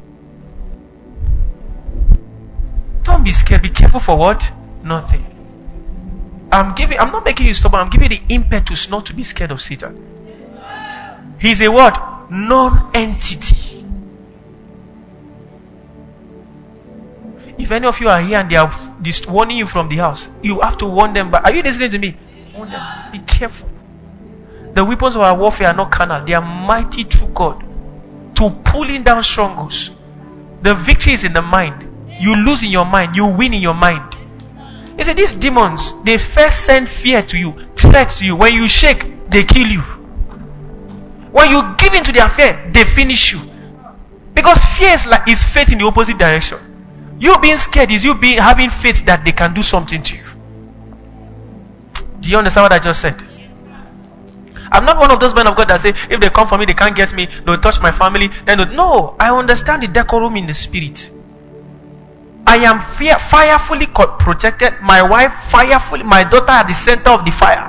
Don't be scared. Be careful for what? Nothing. I'm giving. I'm not making you stubborn. I'm giving you the impetus not to be scared of Satan. He's a what? Non-entity. any of you are here and they are dis- warning you from the house, you have to warn them. But are you listening to me? Warn them. Be careful. The weapons of our warfare are not carnal. They are mighty through God to pulling down strongholds. The victory is in the mind. You lose in your mind. You win in your mind. You see, these demons, they first send fear to you, threats to you. When you shake, they kill you. When you give in to their fear, they finish you. Because fear is like is faith in the opposite direction. You being scared is you being having faith that they can do something to you. Do you understand what I just said? I'm not one of those men of God that say, if they come for me, they can't get me, they'll touch my family. Then they'll... No, I understand the decorum in the spirit. I am fear, firefully protected. My wife, firefully, my daughter at the center of the fire.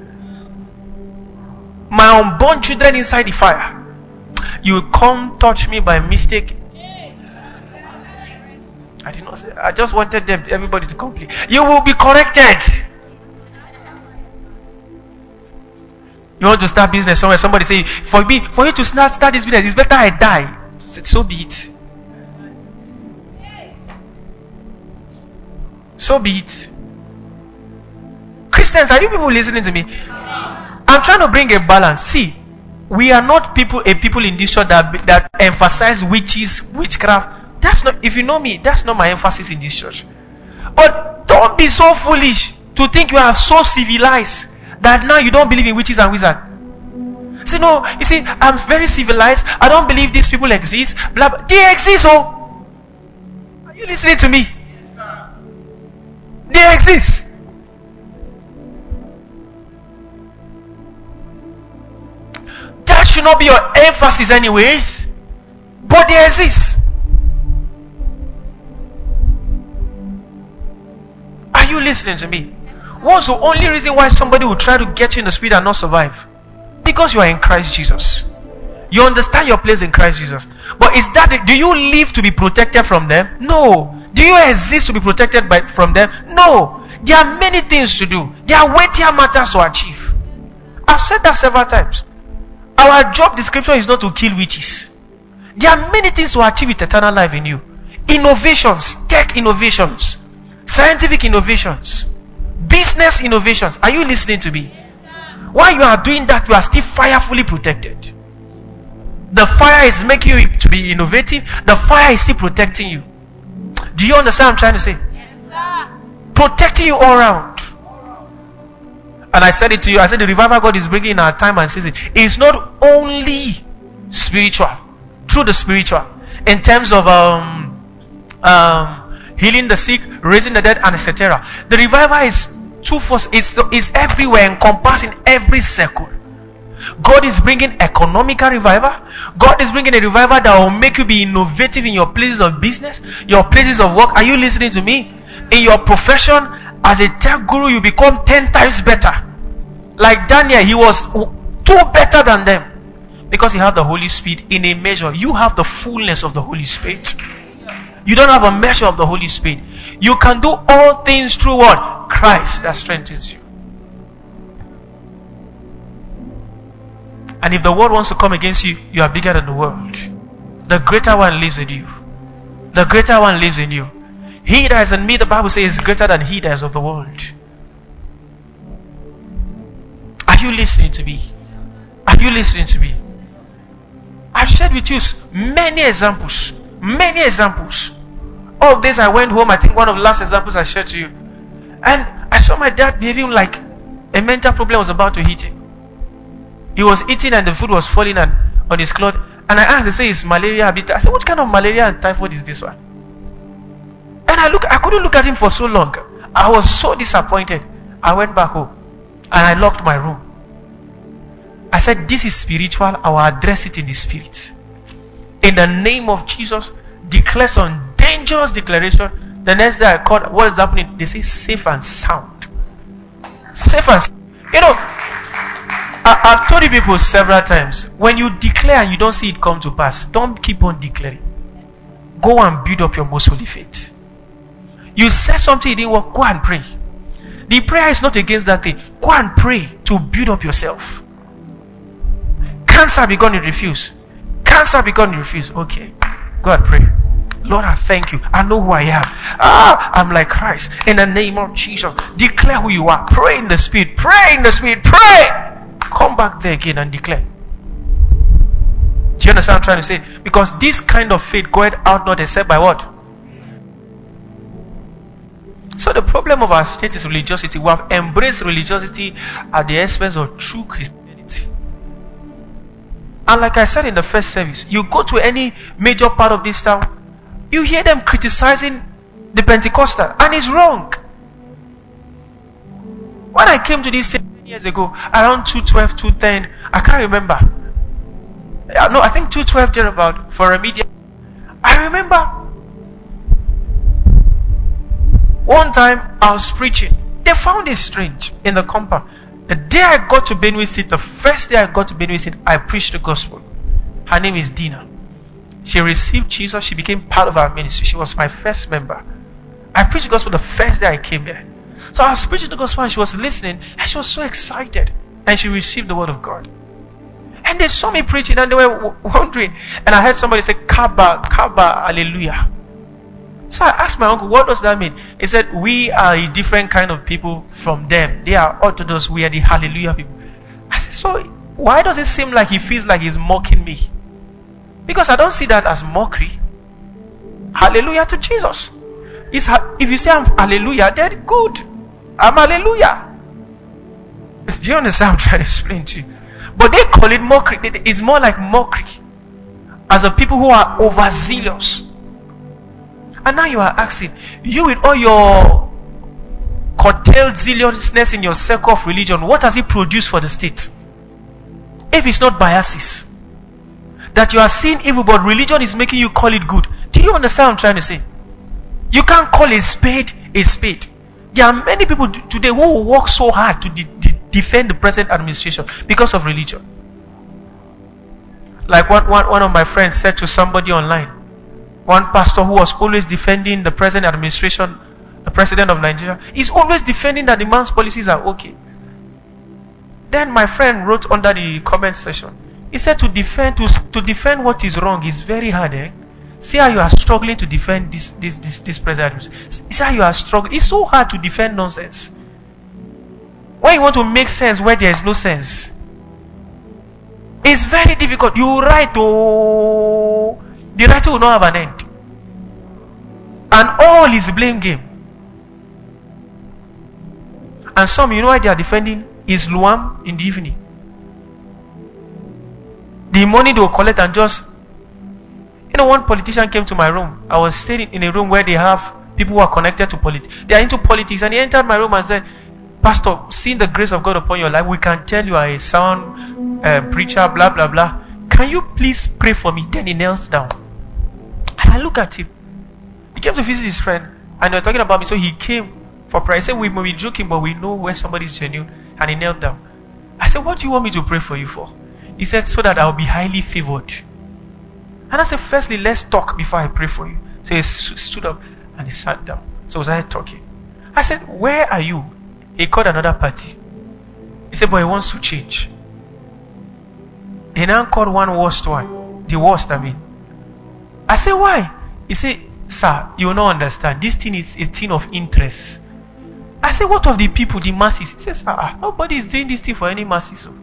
My unborn children inside the fire. You come touch me by mistake. I did not say. I just wanted them, everybody to complete. You will be corrected. You want to start business somewhere? Somebody say, for me, for you to start start this business, it's better I die. So be it. So be it. Christians, are you people listening to me? I'm trying to bring a balance. See, we are not people, a people in this church that that emphasize witches, witchcraft. That's not. If you know me, that's not my emphasis in this church. But don't be so foolish to think you are so civilized that now you don't believe in witches and wizards. See, no, you see, I'm very civilized. I don't believe these people exist. Blah, blah. They exist, oh. Are you listening to me? Yes, sir. They exist. That should not be your emphasis anyways. But they exist. Are you listening to me? What's the only reason why somebody will try to get you in the spirit and not survive? Because you are in Christ Jesus. You understand your place in Christ Jesus. But is that, do you live to be protected from them? No. Do you exist to be protected by from them? No. There are many things to do. There are weightier matters to achieve. I've said that several times. Our job description is not to kill witches. There are many things to achieve with eternal life in you. Innovations, tech innovations, scientific innovations, business innovations. Are you listening to me? While you are doing that, you are still firefully protected. The fire is making you to be innovative. The fire is still protecting you. Do you understand what I'm trying to say? Yes, sir. Protecting you all around. And I said it to you. I said the revival God is bringing in our time and season is not only spiritual, through the spiritual, in terms of um, um, healing the sick, raising the dead, and et cetera. The revival is two force. It's it's everywhere, encompassing every circle. God is bringing economical revival. God is bringing a revival that will make you be innovative in your places of business, your places of work. Are you listening to me? In your profession, as a tech guru, you become ten times better. Like Daniel, he was two better than them because he had the Holy Spirit in a measure. You have the fullness of the Holy Spirit. You don't have a measure of the Holy Spirit. You can do all things through what? Christ that strengthens you. And if the world wants to come against you, you are bigger than the world. The greater one lives in you. The greater one lives in you. He that is in me, the Bible says, is greater than he that is of the world. Are you listening to me? Are you listening to me? I've shared with you many examples. Many examples. All days I went home, I think one of the last examples I shared to you. And I saw my dad behaving like a mental problem was about to hit him. He was eating and the food was falling on, on his cloth. And I asked, they say it's malaria. I said, what kind of malaria and typhoid is this one? And I look, I couldn't look at him for so long. I was so disappointed. I went back home and I locked my room. I said, this is spiritual. I will address it in the spirit. In the name of Jesus, declare some dangerous declaration. The next day I called, what is happening? They say safe and sound. Safe and sound. You know, I, I've told you people several times, when you declare and you don't see it come to pass, don't keep on declaring. Go and build up your most holy faith. You said something, it didn't work, go and pray. The prayer is not against that thing. Go and pray to build up yourself. Cancer begun, you refuse. Cancer begun, you refuse. Okay, go and pray. Lord, I thank you. I know who I am. Ah, I'm like Christ. In the name of Jesus, declare who you are. Pray in the Spirit. Pray in the Spirit. Pray. Come back there again and declare. Do you understand what I'm trying to say? Because this kind of faith goeth out not except by what? So the problem of our state is religiosity. We have embraced religiosity at the expense of true Christianity. And like I said in the first service, you go to any major part of this town, you hear them criticizing the Pentecostal, and it's wrong. When I came to this ten years ago, around two twelve, two ten, I can't remember. No, I think two twelve thereabout for a media. I remember one time I was preaching. They found it strange in the compound. The day I got to Benue State, the first day I got to Benue State, I preached the gospel. Her name is Dina. She received Jesus. She became part of our ministry. She was my first member. I preached the gospel the first day I came there. So I was preaching the gospel and she was listening and she was so excited. And she received the word of God. And they saw me preaching and they were wondering. And I heard somebody say, Kaba, Kaba, Hallelujah. So I asked my uncle, what does that mean? He said, we are a different kind of people from them. They are Orthodox. We are the Hallelujah people. I said, so why does it seem like he feels like he's mocking me? Because I don't see that as mockery. Hallelujah to Jesus. It's, if you say I'm hallelujah, then good. I'm hallelujah. Do you understand what I'm trying to explain to you? But they call it mockery. It's more like mockery. As of people who are overzealous. And now you are asking, you with all your curtailed zealousness in your circle of religion, what has it produced for the state? If it's not biases. That you are seeing evil, but religion is making you call it good. Do you understand what I'm trying to say? You can't call a spade a spade. There are many people today who work so hard to de- de- defend the present administration because of religion. Like one, one, one of my friends said to somebody online, one pastor who was always defending the present administration, the president of Nigeria, is always defending that the man's policies are okay. Then my friend wrote under the comment section, he said to defend to, to defend what is wrong is very hard, eh? See how you are struggling to defend this this this this president. See how you are struggling. It's so hard to defend nonsense. When you want to make sense where there is no sense, it's very difficult. You write, oh, the writing will not have an end, and all is blame game. And some, you know why they are defending is Luam in the evening. The money they will collect and just, you know, one politician came to my room. I was staying in a room where they have people who are connected to politics. They are into politics, and he entered my room and said, Pastor, seeing the grace of God upon your life, we can tell you are a sound uh, preacher, blah, blah, blah. Can you please pray for me? Then he knelt down. And I look at him. He came to visit his friend, and they were talking about me, so he came for prayer. I said, we may be joking, but we know when somebody is genuine. And he knelt down. I said, what do you want me to pray for you for? He said, so that I'll be highly favored. And I said, firstly, let's talk before I pray for you. So he stood up and he sat down. So was I talking? I said, where are you? He called another party. He said, but he wants to change. He now called one worst one. The worst, I mean. I said, why? He said, sir, you will not understand. This thing is a thing of interest. I said, what of the people, the masses? He says, ah, nobody is doing this thing for any masses. So.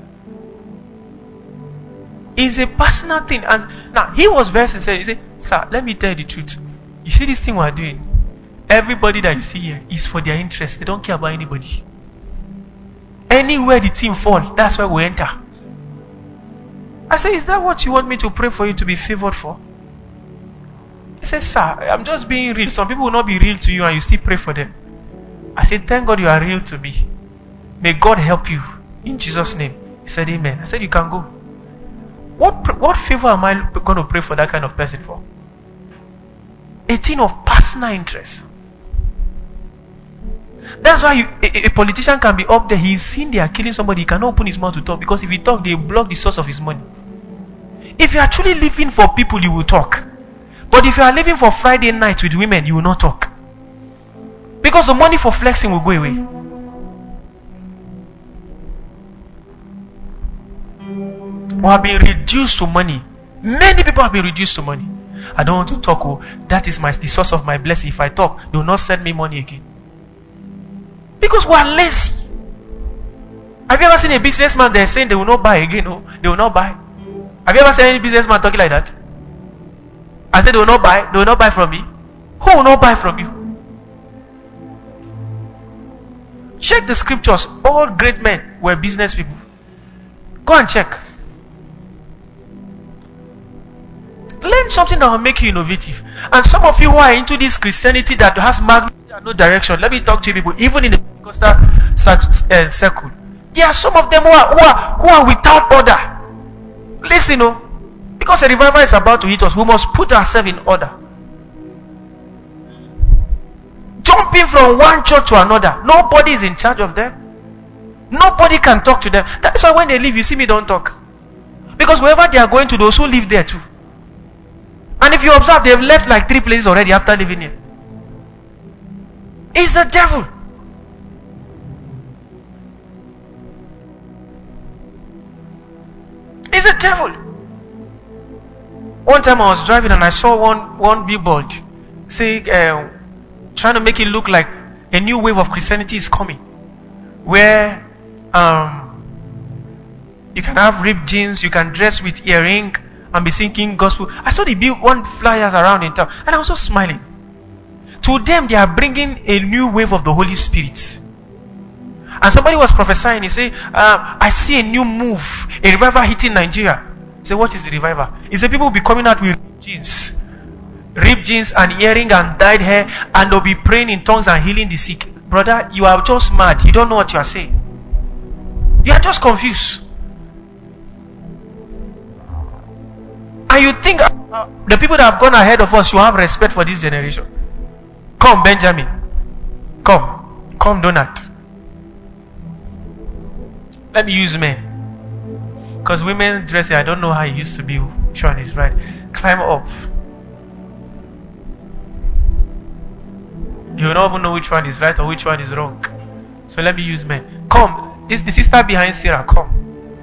It's a personal thing. And now, he was very sincere. He said, sir, let me tell you the truth. You see this thing we're doing? Everybody that you see here is for their interest. They don't care about anybody. Anywhere the team fall, that's where we enter. I said, is that what you want me to pray for you to be favored for? He said, sir, I'm just being real. Some people will not be real to you and you still pray for them. I said, thank God you are real to me. May God help you. In Jesus' name. He said, amen. I said, you can go. What what favor am I going to pray for that kind of person for? A thing of personal interest. That's why you, a, a politician can be up there. He's seen they are killing somebody. He cannot open his mouth to talk, because if he talk, they block the source of his money. If you are truly living for people, you will talk. But if you are living for Friday nights with women, you will not talk. Because the money for flexing will go away. We have been reduced to money. Many people have been reduced to money. I don't want to talk. Oh, that is my the source of my blessing. If I talk, they will not send me money again. Because we are lazy. Have you ever seen a businessman there saying they will not buy again? Oh, they will not buy. Have you ever seen any businessman talking like that? I said they will not buy. They will not buy from me. Who will not buy from you? Check the scriptures. All great men were business people. Go and check. Learn something that will make you innovative. And some of you who are into this Christianity that has magnitude and no direction, let me talk to you people, even in the Pentecostal circle, there are some of them who are, who are, who are without order. Listen, oh, because a revival is about to hit us, we must put ourselves in order. Jumping from one church to another, nobody is in charge of them. Nobody can talk to them. That's why when they leave, you see me don't talk. Because wherever they are going to, those who live there too. And if you observe, they've left like three places already after living here. It's the devil. It's the devil. One time I was driving and I saw one one billboard say, uh, trying to make it look like a new wave of Christianity is coming, where um, you can have ripped jeans, you can dress with earring and be singing gospel. I saw the bill, one flyers around in town, and I was just smiling. To them, they are bringing a new wave of the Holy Spirit. And somebody was prophesying. He said, uh, I see a new move, a revival hitting Nigeria. He said, what is the revival? He said, people will be coming out with ripped jeans, ripped jeans and earring and dyed hair, and they'll be praying in tongues and healing the sick. Brother, you are just mad. You don't know what you are saying. You are just confused. And you think uh, the people that have gone ahead of us should have respect for this generation. Come, Benjamin. Come. Come, Donald. Let me use men. Because women dressing, I don't know how it used to be. Which one is right? Climb up. You will not even know which one is right or which one is wrong. So let me use men. Come. This the sister behind Sarah. Come.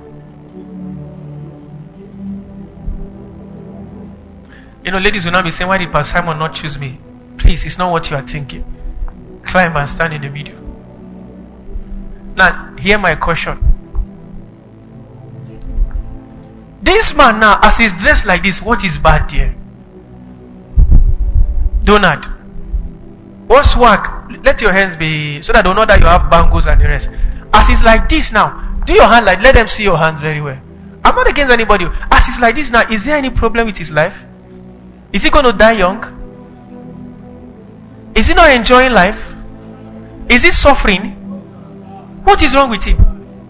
You know, ladies will not be saying, why did Pastor Simon not choose me? Please, it's not what you are thinking. Climb and stand in the middle. Now, hear my caution. This man now, as he's dressed like this, what is bad there? Donald, what's work? Let your hands be, so that they know that you have bangles and the rest. As he's like this now, do your hand like, let them see your hands very well. I'm not against anybody. As he's like this now, is there any problem with his life? Is he going to die young? Is he not enjoying life? Is he suffering? What is wrong with him?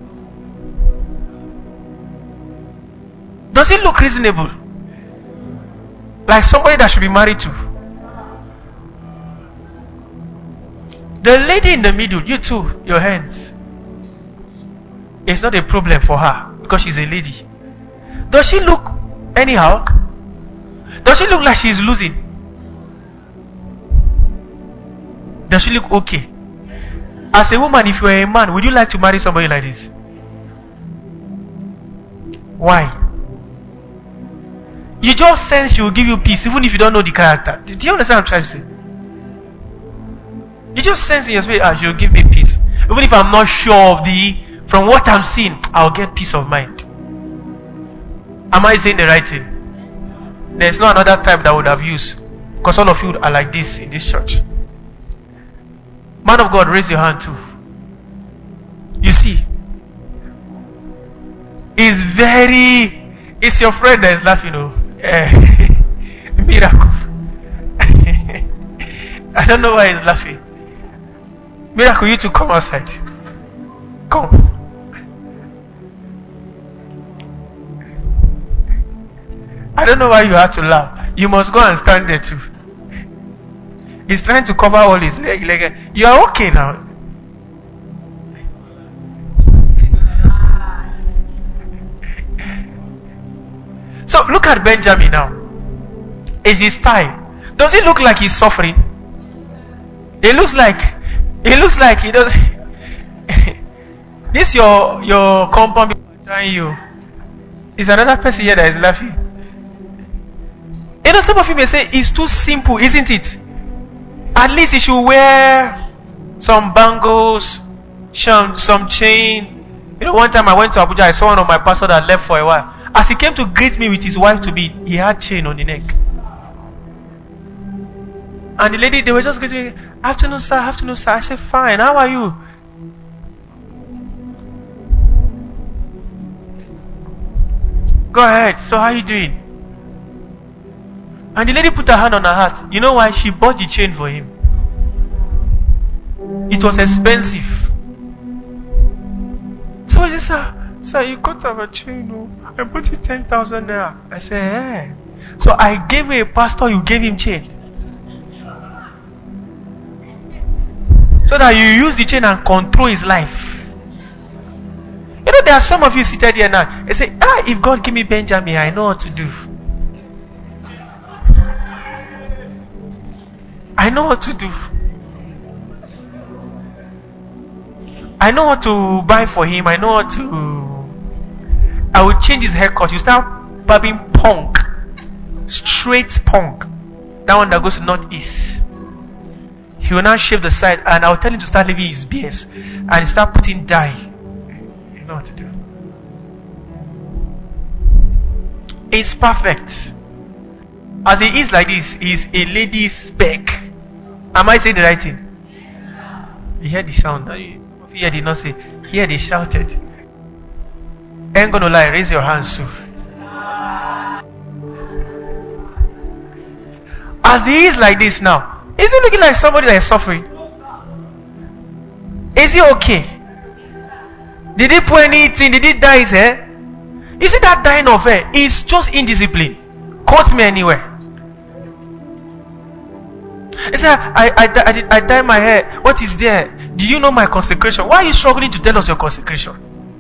Does he look reasonable? Like somebody that should be married to? The lady in the middle, you too, your hands. It's not a problem for her because she's a lady. Does she look anyhow? Does she look like she's losing? Does she look okay? As a woman, if you are a man, would you like to marry somebody like this? Why? You just sense she will give you peace even if you don't know the character. Do you understand what I'm trying to say? You just sense in your spirit, ah, she will give me peace. Even if I'm not sure of the, from what I'm seeing, I'll get peace of mind. Am I saying the right thing? There's no another type that I would have used. Because all of you are like this in this church. Man of God, raise your hand too. You see, it's very, it's your friend that is laughing, you know. Uh, miracle. I don't know why he's laughing. Miracle, you to come outside. Come. I don't know why you have to laugh. You must go and stand there too. He's trying to cover all his leg. leg. You are okay now. So look at Benjamin now. Is his style? Does he look like he's suffering? It looks like it looks like he does. This your your compound trying you. Is another person here that is laughing? You know, some of you may say it's too simple, isn't it? At least you should wear some bangles, some, some chain. You know, one time I went to Abuja, I saw one of my pastors that left for a while. As he came to greet me with his wife to be, he had chain on the neck. And the lady, they were just greeting me, afternoon sir, afternoon sir. I said, fine, how are you? Go ahead, so how are you doing? And the lady put her hand on her heart. You know why? She bought the chain for him. It was expensive. So I said, sir, sir, you got to have a chain. No? I bought it ten thousand naira. I said, eh. So I gave you a pastor, you gave him chain. So that you use the chain and control his life. You know, there are some of you seated here now. They say, ah, if God give me Benjamin, I know what to do. I know what to do. I know what to buy for him. I know what to... I will change his haircut. You start barbing punk. Straight punk. That one that goes to northeast. He will now shave the side, and I will tell him to start leaving his beards. And start putting dye. You know what to do. It's perfect. As he is like this, he's a lady's spec. Am I saying the right thing? You hear the sound. Here did not say. Here they shouted. Ain't gonna lie. Raise your hands, too. As he is like this now, is he looking like somebody that is suffering? Is he okay? Did he put anything? Did he dye his hair? You see that dyeing of hair is just indiscipline. Quote me anywhere. He said, I, I, I, did, I dye my hair. What is there? Do you know my consecration? Why are you struggling to tell us your consecration?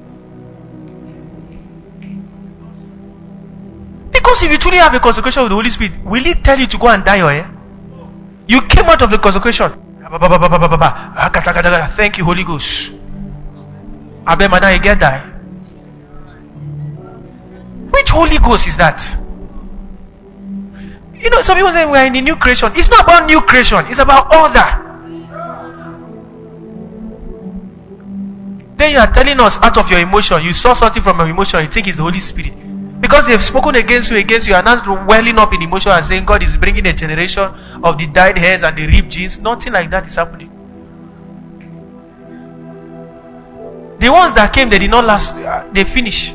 Because if you truly have a consecration with the Holy Spirit, will He tell you to go and dye your hair? You came out of the consecration. Thank you, Holy Ghost. I bet madam you get that. Which Holy Ghost is that? You know, some people say we are in the new creation. It's not about new creation. It's about order. Then you are telling us out of your emotion. You saw something from your emotion. You think it's the Holy Spirit. Because they have spoken against you, against you, are not welling up in emotion and saying God is bringing a generation of the dyed hairs and the ripped jeans. Nothing like that is happening. The ones that came, they did not last. They finish.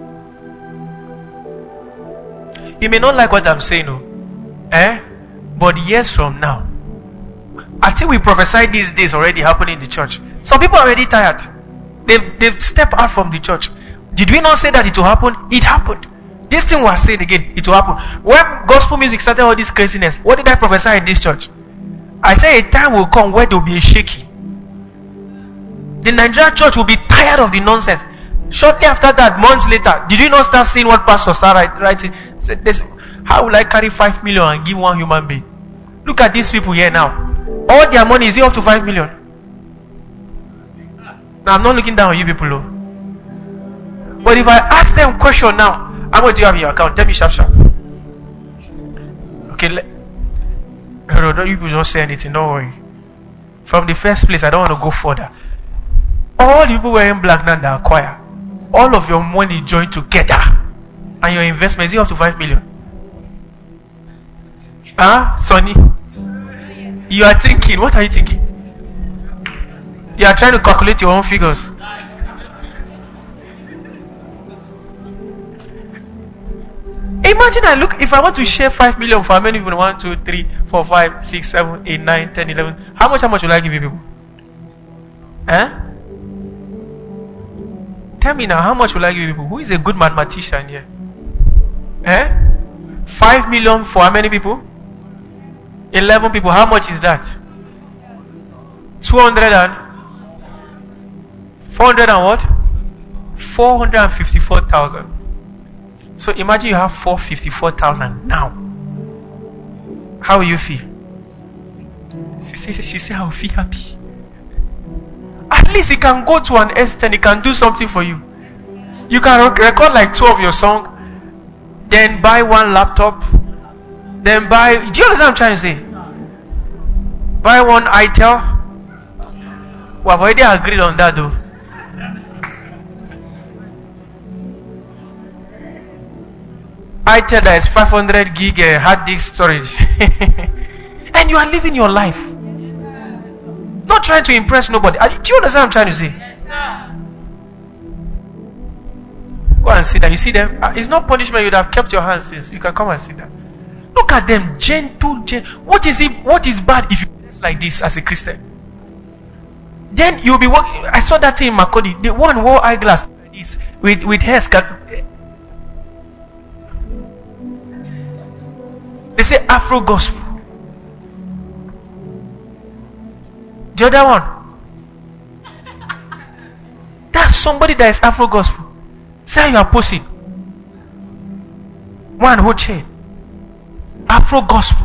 You may not like what I'm saying, no. Eh? But years from now, I think we prophesied these days already happening in the church. Some people are already tired. They've, they've stepped out from the church. Did we not say that it will happen? It happened. This thing was said again. It will happen. When gospel music started all this craziness, what did I prophesy in this church? I said a time will come where there will be a shaky. The Nigerian church will be tired of the nonsense. Shortly after that, months later, did you not start seeing what pastors start writing? How will I carry five million and give one human being? Look at these people here now. All their money is up to five million. Now I'm not looking down on you people, though. But if I ask them a question now, how much do you have in your account? Tell me sharp sharp. Okay, let, no, don't you people don't say anything. Don't worry. From the first place, I don't want to go further. All the people wearing black now that acquire, all of your money joined together, and your investment is up to five million. Huh, Sonny? You are thinking. What are you thinking? You are trying to calculate your own figures. Imagine I look, if I want to share five million for how many people? one, two, three, four, five, six, seven, eight, nine, ten, eleven. How much, how much will I give you people? Eh? Tell me now, how much will I give you people? Who is a good mathematician here? Eh? five million for how many people? eleven people. How much is that? two hundred and four hundred and what? four hundred fifty-four thousand. So imagine you have four hundred fifty-four thousand now. How will you feel? She said, she said, I will feel happy. At least it can go to an extent, it can do something for you. You can record like two of your songs, then buy one laptop, Then buy. Do you understand what I'm trying to say? Buy one itel. We have already agreed on that though. itel that is five hundred gig uh, hard disk storage. And you are living your life. Not trying to impress nobody. Do you understand what I'm trying to say? Go and sit down. You see them? It's not punishment. You'd have kept your hands since. You can come and sit down. Look at them, gentle, gentle. What is it? What is bad if you dress like this as a Christian? Then you'll be walking. I saw that thing in Makodi. The one wore eyeglass like this with with hair scat. They say Afro gospel. The other one, that's somebody that is Afro gospel. Say you are posing. One whole chain. Afro gospel.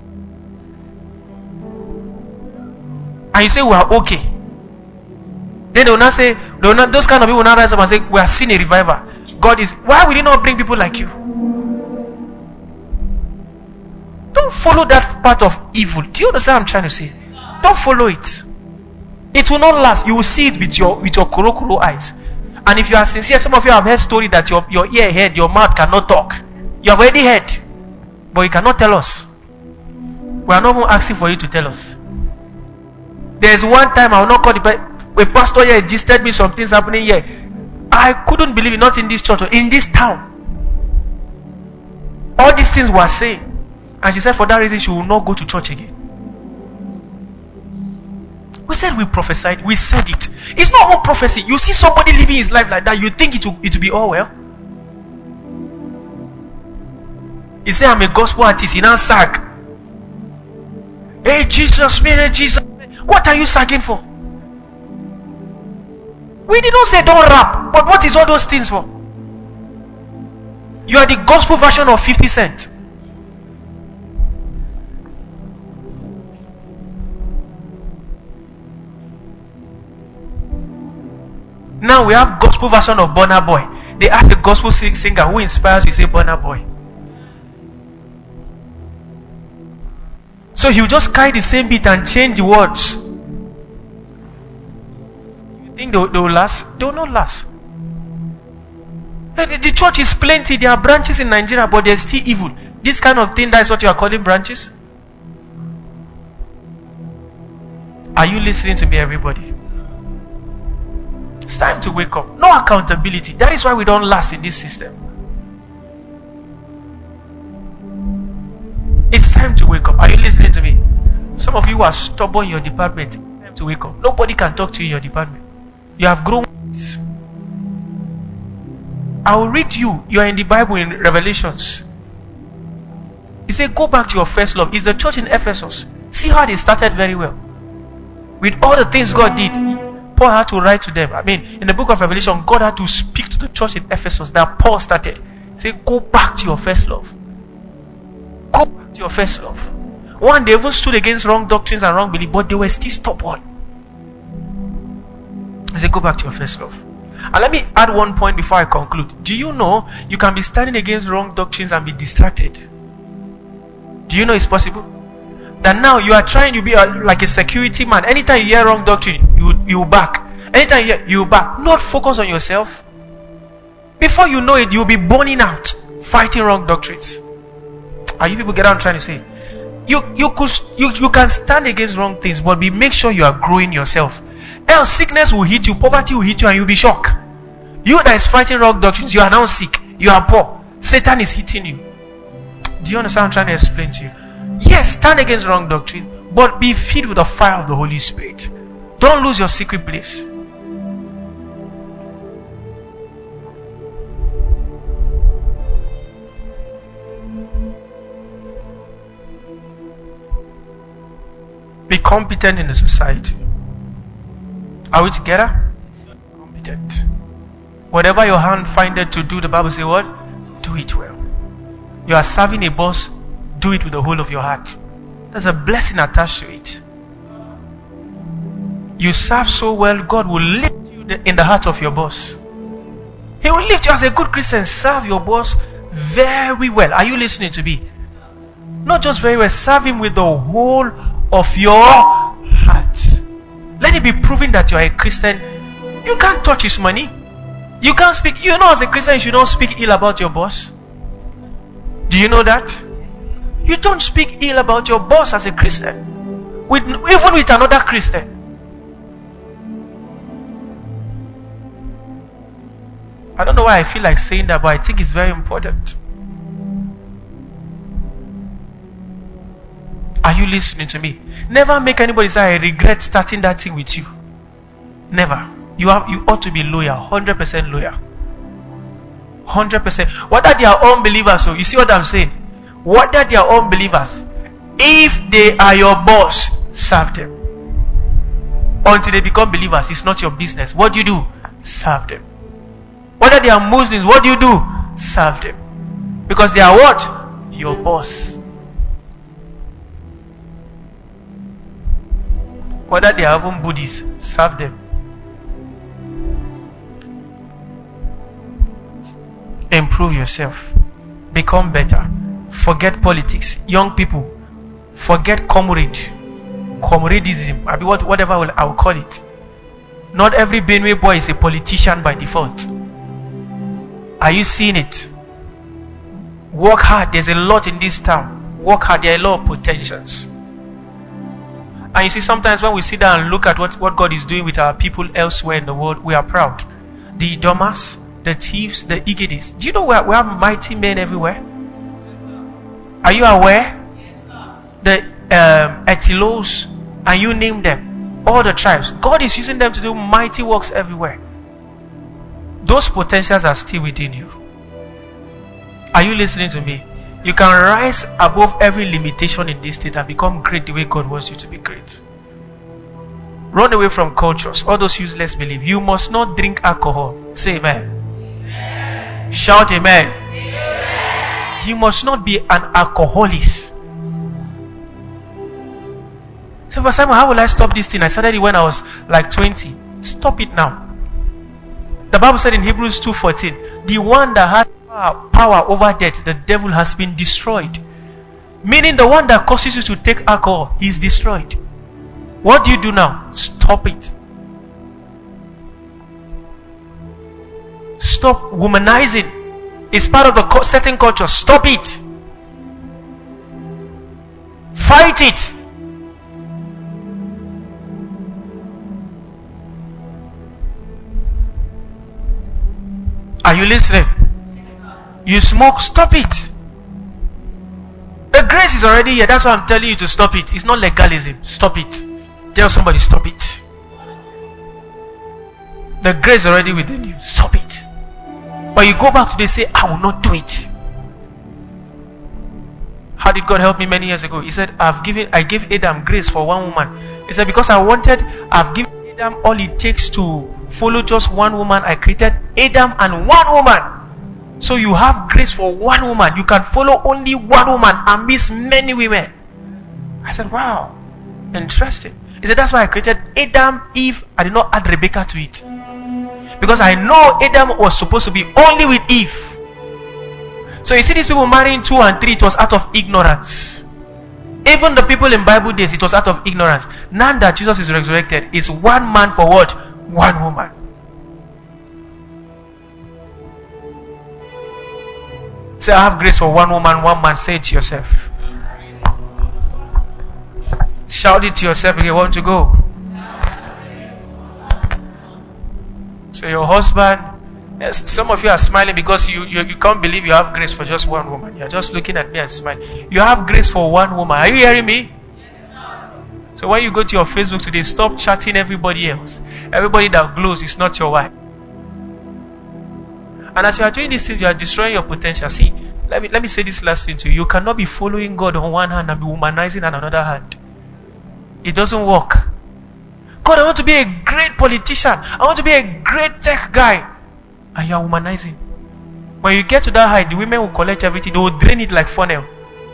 And you say we are okay. Then they will not say, they will not, those kind of people will not rise up and say, we are seeing a revival. God is, why will He not bring people like you? Don't follow that part of evil. Do you understand what I'm trying to say? Don't follow it. It will not last. You will see it with your with your kuro-kuro eyes. And if you are sincere, some of you have heard story that your, your ear heard, your mouth cannot talk. You have already heard. But you cannot tell us. We are not even asking for you to tell us. There is one time I will not call the a pastor here registered me some things happening here. I couldn't believe it, not in this church, in this town. All these things were saying. And she said for that reason she will not go to church again. We said we prophesied, we said it. It's not all prophecy. You see somebody living his life like that, you think it will, it will be all well. He said, I'm a gospel artist. He now sag. Hey Jesus, man, hey Jesus. What are you sagging for? We did not say don't rap, but what is all those things for? You are the gospel version of fifty cent. Now we have gospel version of Burna Boy. They ask a gospel singer who inspires you, say Burna Boy. So he'll just carry the same beat and change the words. You think they will, they will last? They will not last. The, the church is plenty. There are branches in Nigeria, but there's still evil. This kind of thing, that's what you are calling branches? Are you listening to me, everybody? It's time to wake up. No accountability. That is why we don't last in this system. It's time to wake up. Are you listening to me? Some of you are stubborn in your department. It's time to wake up. Nobody can talk to you in your department. You have grown. I will read you. You are in the Bible in Revelations. He said, go back to your first love. It's the church in Ephesus. See how they started very well. With all the things God did, Paul had to write to them. I mean, in the book of Revelation, God had to speak to the church in Ephesus that Paul started. He said, go back to your first love. Go back to your first love. One, they even stood against wrong doctrines and wrong belief, but they were still stubborn. I said, go back to your first love. And let me add one point before I conclude. Do you know you can be standing against wrong doctrines and be distracted? Do you know it's possible? That now you are trying to be a, like a security man. Anytime you hear wrong doctrine, you you back. Anytime you hear, you back. Not focus on yourself. Before you know it, you'll be burning out, fighting wrong doctrines. Are you people get what I'm trying to say? You you could you, you can stand against wrong things, but be make sure you are growing yourself. Else sickness will hit you, poverty will hit you, and you'll be shocked. You that is fighting wrong doctrines, you are now sick, you are poor. Satan is hitting you. Do you understand what I'm trying to explain to you? Yes, stand against wrong doctrine, but be filled with the fire of the Holy Spirit. Don't lose your secret place. Be competent in the society. Are we together? Competent. Whatever your hand findeth to do, the Bible says what? Do it well. You are serving a boss, do it with the whole of your heart. There's a blessing attached to it. You serve so well, God will lift you in the heart of your boss. He will lift you as a good Christian. Serve your boss very well. Are you listening to me? Not just very well, serve Him with the whole of your heart. Let it be proven that you are a Christian. You can't touch His money. You can't speak. You know, as a Christian, you should not speak ill about your boss. Do you know that? You don't speak ill about your boss as a Christian, with even with another Christian. I don't know why I feel like saying that, but I think it's very important. Are you listening to me? Never make anybody say, I regret starting that thing with you. Never. You have, you ought to be loyal, one hundred percent loyal. one hundred percent. Whether they are unbelievers, so you see what I'm saying? Whether they are unbelievers, if they are your boss, serve them. Until they become believers, it's not your business. What do you do? Serve them. Whether they are Muslims, what do you do? Serve them. Because they are what? Your boss. Whether they are even Buddhists, serve them. Improve yourself. Become better. Forget politics. Young people, forget comrade. Comradism. I mean, what, whatever I will, I will call it. Not every Benue boy is a politician by default. Are you seeing it? Work hard. There's a lot in this town. Work hard. There are a lot of potentials. And you see, sometimes when we sit down and look at what, what God is doing with our people elsewhere in the world, we are proud. The Edomas, the thieves, the Igedis. Do you know we, we have mighty men everywhere? Are you aware? The um, Etilos, and you name them, all the tribes. God is using them to do mighty works everywhere. Those potentials are still within you. Are you listening to me? You can rise above every limitation in this state and become great the way God wants you to be great. Run away from cultures, all those useless beliefs. You must not drink alcohol. Say amen. Amen. Shout amen. Amen. You must not be an alcoholic. So, for Simon, how will I stop this thing? I started it when I was like twenty. Stop it now. The Bible said in Hebrews two fourteen, the one that has power over death, the devil has been destroyed. Meaning the one that causes you to take alcohol, he is destroyed. What do you do now? Stop it. Stop womanizing. It's part of the certain culture. Stop it. Fight it. Are you listening? You smoke, stop it. The grace is already here. That's why I'm telling you to stop it. It's not legalism. Stop it. Tell somebody, stop it. The grace is already within you. Stop it. But you go back today and say, I will not do it. How did God help me many years ago? He said, I've given, I gave Adam grace for one woman. He said, because I wanted, I've given Adam all it takes to follow just one woman. I created Adam and one woman. So you have grace for one woman. You can follow only one woman and miss many women. I said, wow, interesting. He said, that's why I created Adam, Eve. I did not add Rebecca to it. Because I know Adam was supposed to be only with Eve. So you see these people marrying two and three, it was out of ignorance. Even the people in Bible days, it was out of ignorance. Now that Jesus is resurrected, it's one man for what? One woman. Say, I have grace for one woman, one man. Say it to yourself. Shout it to yourself if you want to go. So your husband, yes, some of you are smiling because you, you, you can't believe you have grace for just one woman. You're just looking at me and smiling. You have grace for one woman. Are you hearing me? So when you go to your Facebook today, stop chatting everybody else. Everybody that glows is not your wife. And as you are doing these things, you are destroying your potential. See, let me let me say this last thing to you. You cannot be following God on one hand and be womanizing on another hand. It doesn't work. God, I want to be a great politician. I want to be a great tech guy. And you are womanizing. When you get to that height, the women will collect everything. They will drain it like funnel.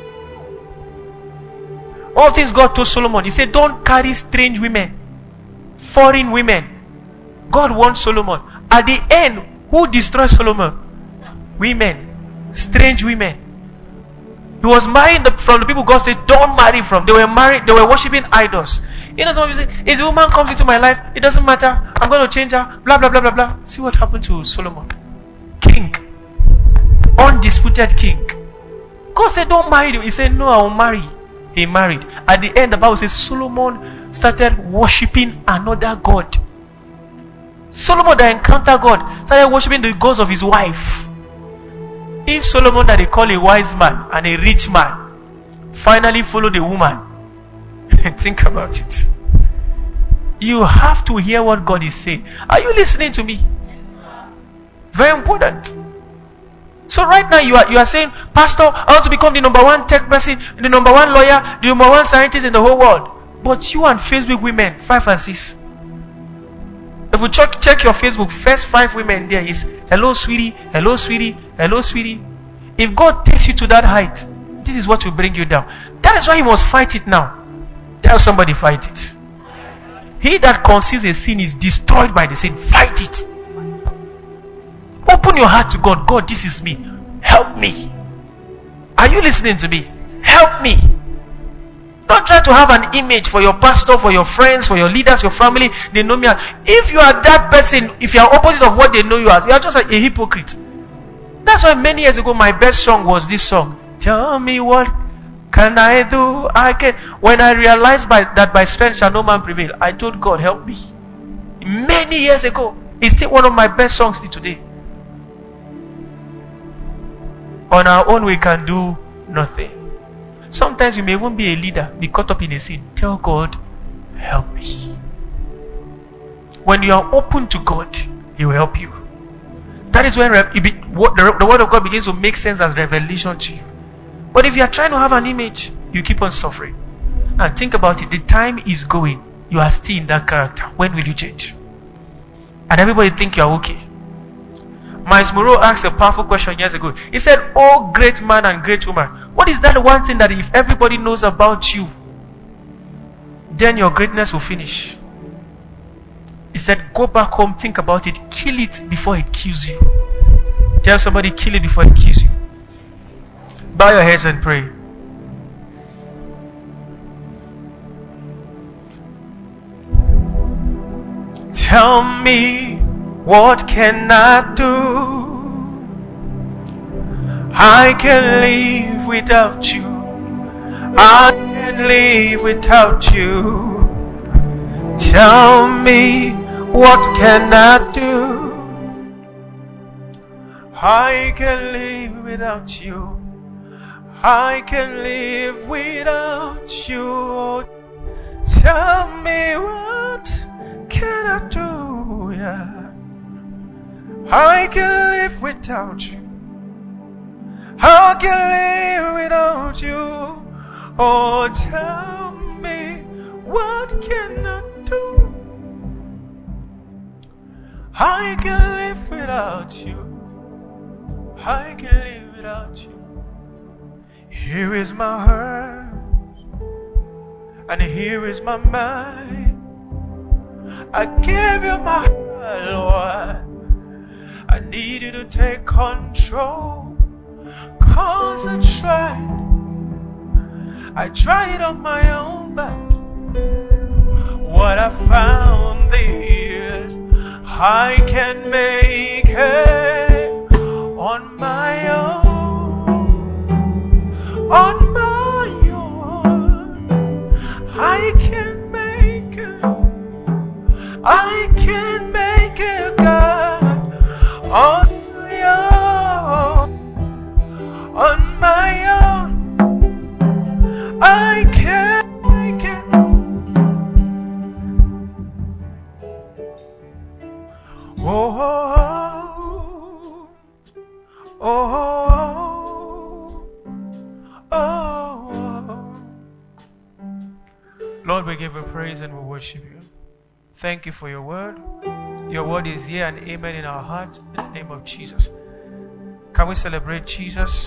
All things God told Solomon. He said, don't carry strange women. Foreign women. God wants Solomon. At the end, who destroys Solomon? Women. Strange women. He was marrying the, from the people God said, don't marry from. They were married, they were worshipping idols. You know, some people say, if the woman comes into my life, it doesn't matter. I'm going to change her. Blah, blah, blah, blah, blah. See what happened to Solomon. King. Undisputed king. God said, don't marry him. He said, no, I will marry. He married. At the end, the Bible says, Solomon started worshipping another God. Solomon that encountered God started worshipping the gods of his wife. If Solomon that they call a wise man and a rich man finally followed a woman, think about it. You have to hear what God is saying. Are you listening to me? Very important. So right now you are you are saying, Pastor, I want to become the number one tech person, the number one lawyer, the number one scientist in the whole world. But you and Facebook women, five and six. If you check, check your Facebook, first five women there is hello sweetie, hello sweetie, hello sweetie. If God takes you to that height, this is what will bring you down. That is why you must fight it now. Tell somebody, fight it. He that conceals a sin is destroyed by the sin. Fight it. Open your heart to God. God, this is me. Help me. Are you listening to me? Help me. Don't try to have an image for your pastor, for your friends, for your leaders, your family. They know me as. If you are that person, if you are opposite of what they know you as, you are just a hypocrite. That's why many years ago my best song was this song. Tell me what can I do? I can. When I realized by, that by strength shall no man prevail, I told God, help me. Many years ago. It's still one of my best songs till today. On our own we can do nothing. Sometimes you may even be a leader, be caught up in a sin. Tell God, help me. When you are open to God, He will help you. That is when it be, what, the, the word of God begins to make sense as revelation to you. But if you are trying to have an image, you keep on suffering. And think about it, the time is going. You are still in that character. When will you change? And everybody think you are okay. Miles Moreau asked a powerful question years ago. He said, oh great man and great woman, what is that one thing that if everybody knows about you, then your greatness will finish? He said, go back home, think about it, kill it before it kills you. Tell somebody, kill it before it kills you. Bow your heads and pray. Tell me, what can I do? I can live without you. I can live without you. Tell me, what can I do? I can live without you. I can live without you. Tell me, what can I do? Yeah. I can live without you. I can live without you. Oh, tell me, what can I do? I can live without you. I can live without you. Here is my heart, and here is my mind. I give you my heart, Lord. I need you to take control. Cause I tried. I tried on my own, but what I found is I can make it on my own. On my own. I can make it. I can make it, God. On my own, on my own, I can make it. Oh, oh, oh, oh, oh. Lord, we give you praise and we worship you. Thank you for your word. Your word is here and amen in our heart in the name of Jesus. Can we celebrate Jesus?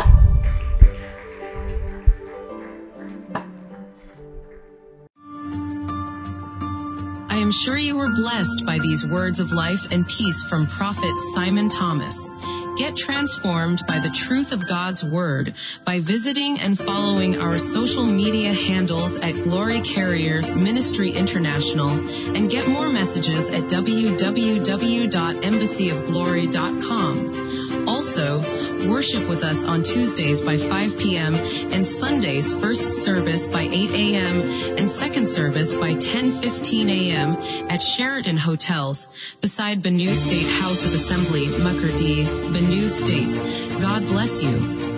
I am I'm sure you were blessed by these words of life and peace from Prophet Simon Thomas. Get transformed by the truth of God's Word by visiting and following our social media handles at Glory Carriers Ministry International, and get more messages at w w w dot embassy of glory dot com. Also, worship with us on Tuesdays by five p.m. and Sundays first service by eight a.m. and second service by ten fifteen a.m. at Sheraton Hotels beside Benue State House of Assembly, Makurdi, Benue State. God bless you.